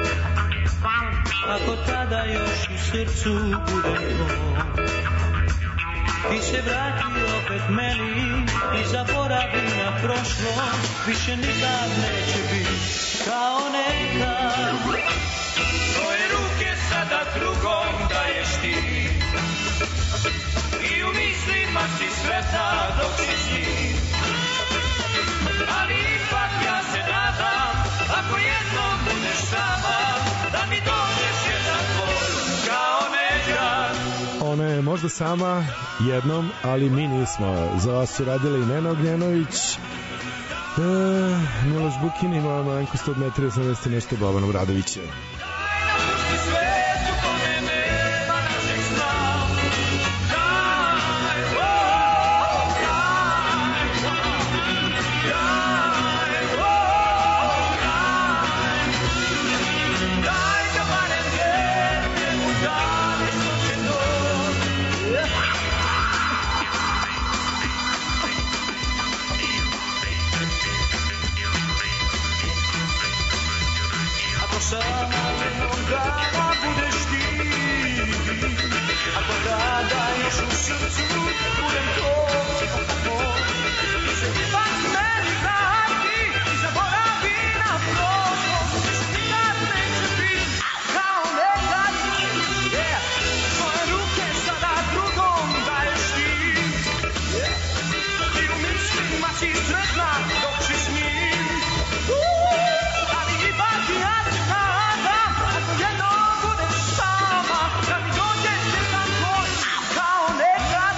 ako tada još u srcu budem tvoj, ti se vrati opet meni i zaboravi na prošlost, više nikad neće biti kao nekad. Tvoje ruke sada drugom daješ ti i u mislima si sretna dok si s njim, ali ipak ja se nadam ako jednom budeš sama da mi dođeš jedan tvoj kao nekad. Ona je možda sama jednom, ali mi nismo. Za vas su radili Nena Ognjenović, Miloš Bukin i moja manjko 100 m nešto Boban Obradović. jednog dana budeš ti. Ako tada još u srcu budem to, ti se ipak meni vrati i zaboravi na prošlost. Nikad neće biti kao nekad. Tvoje ruke sada drugom daješ ti. Ti u mislima si sretna dok si s njim. Ali ipak ja te nadam, ako jednom budeš sama, da mi dođeš jedan tvoj kao nekad.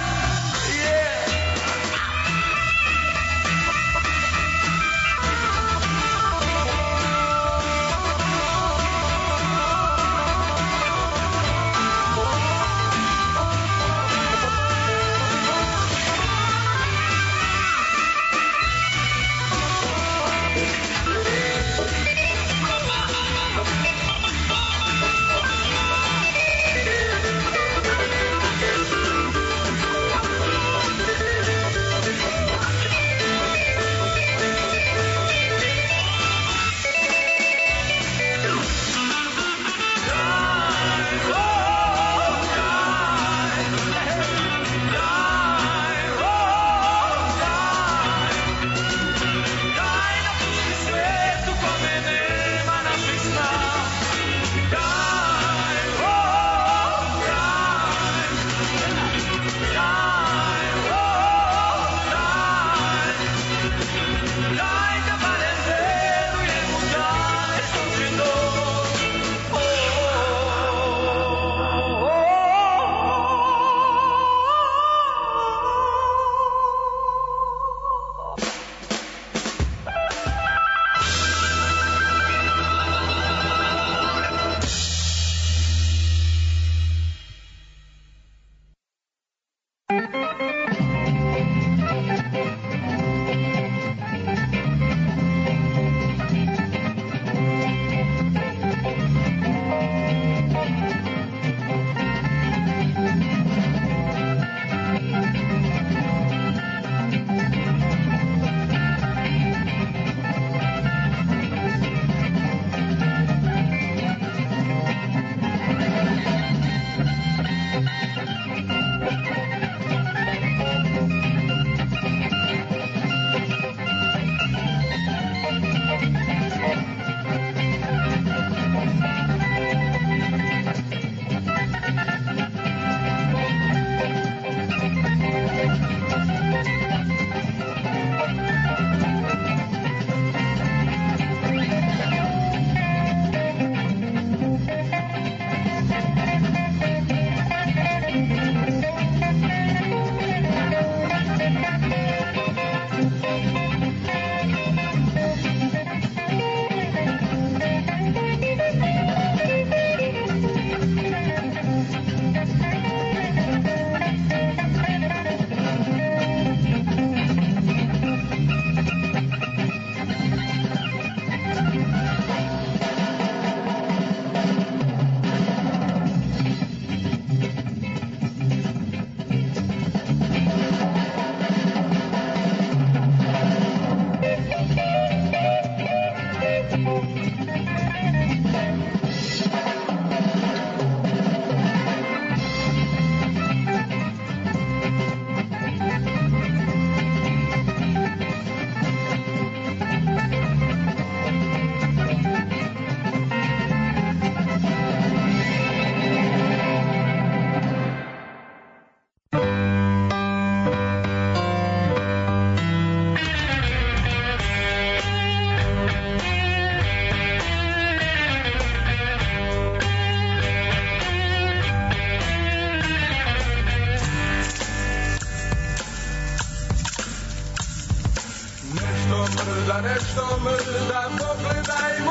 nešto mrda, pogledajmo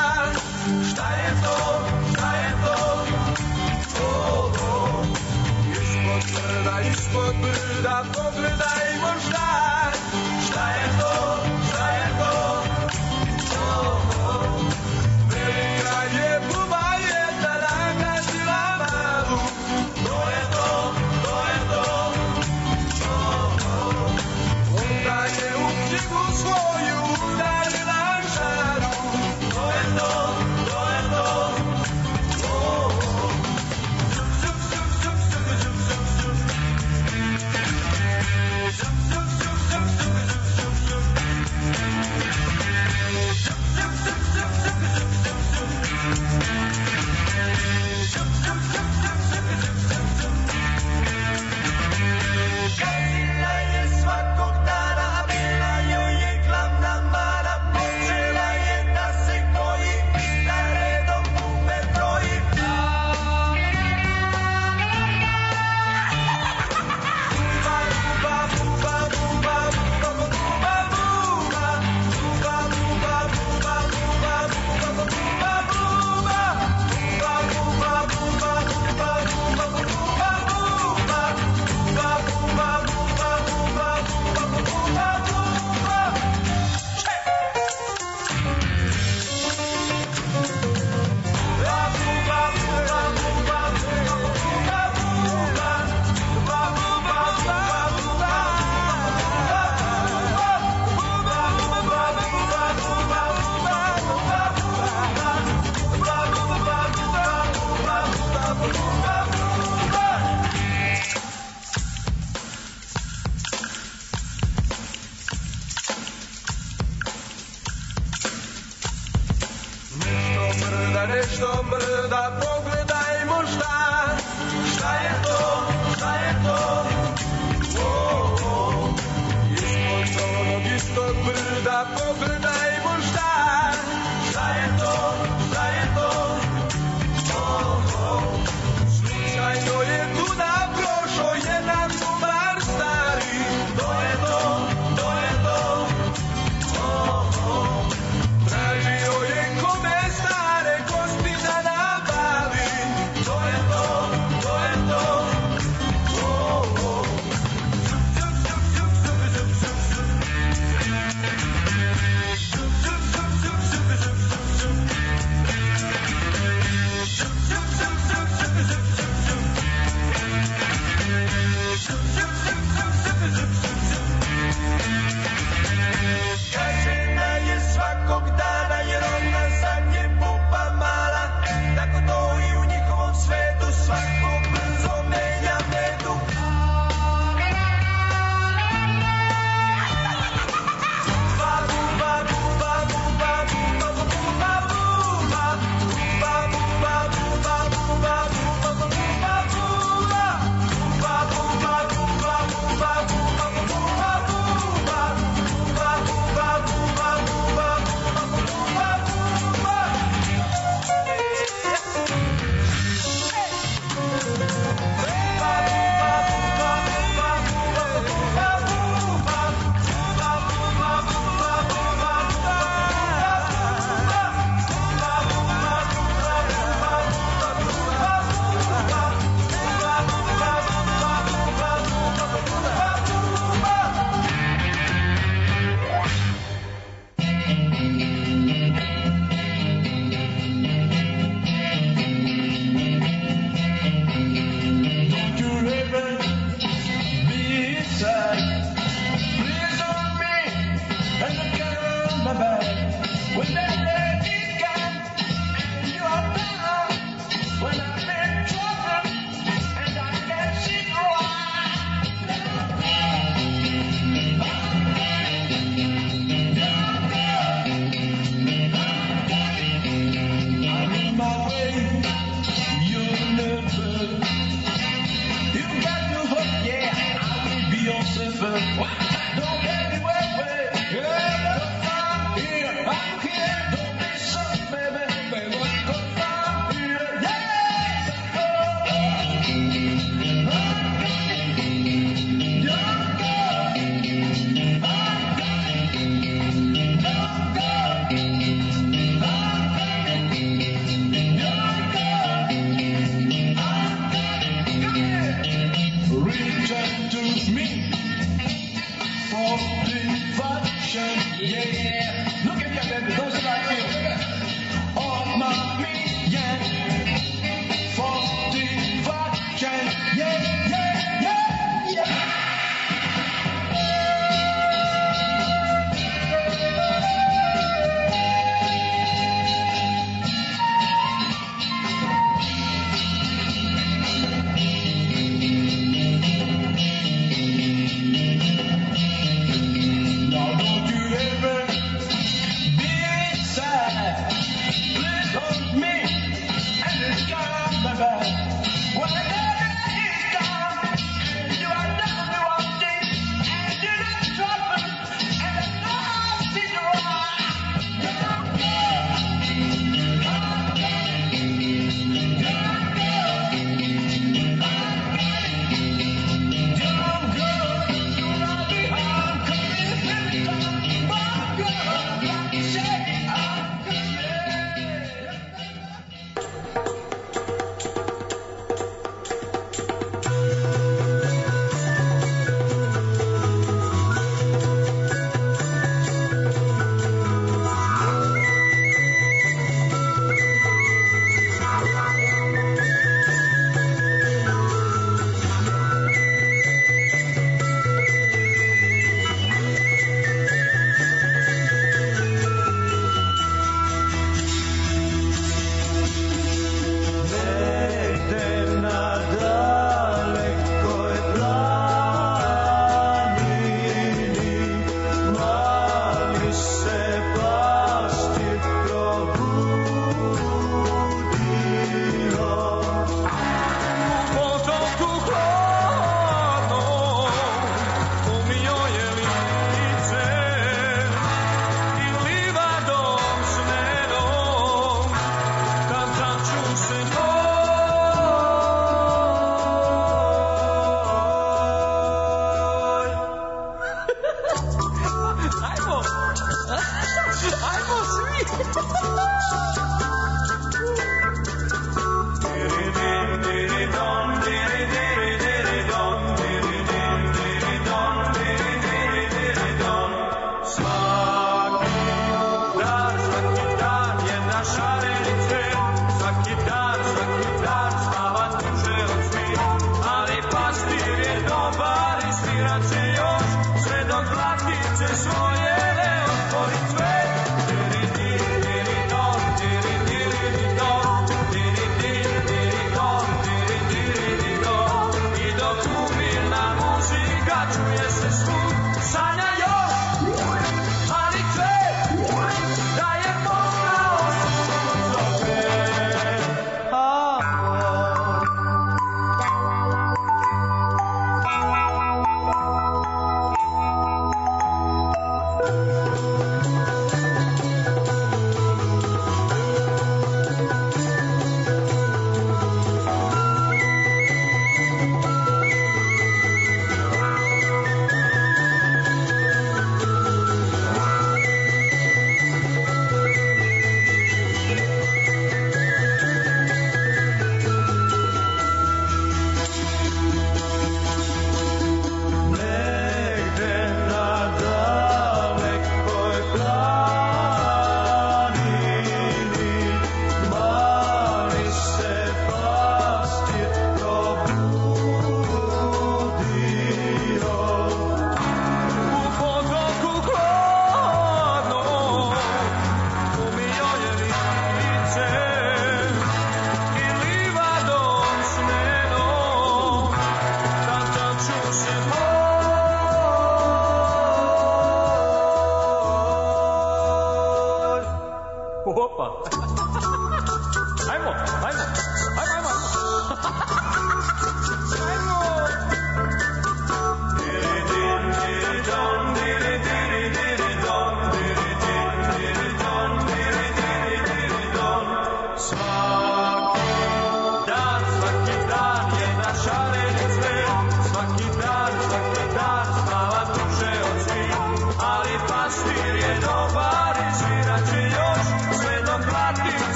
šta je to, ispod brda, pogledajmo šta je to, velika je buba jedna nagazila malu, to je to, onda je u knjigu svoju udarila žaru, to je to, nešto mrda, pogledajmo šta je to, šta je to. Ispod onog istog brda, pogledajmo šta je to, šta je to. Slučajno je tuda prošao jedan kumar stari, to je to, to je to. Tražio je kome stare kosti da nabavi, to je to, to je to. Kažena je svakog dana jer ona sad je pupa mala, tako to i u njihovom svetu svako brzo menja metu. Buba, buba, buba, buba, buba, buba, buba, buba, buba, buba, buba, buba, buba, buba, buba, buba, buba, čuje se svud, sanja još, ali čuje da je postao suncope. Opa!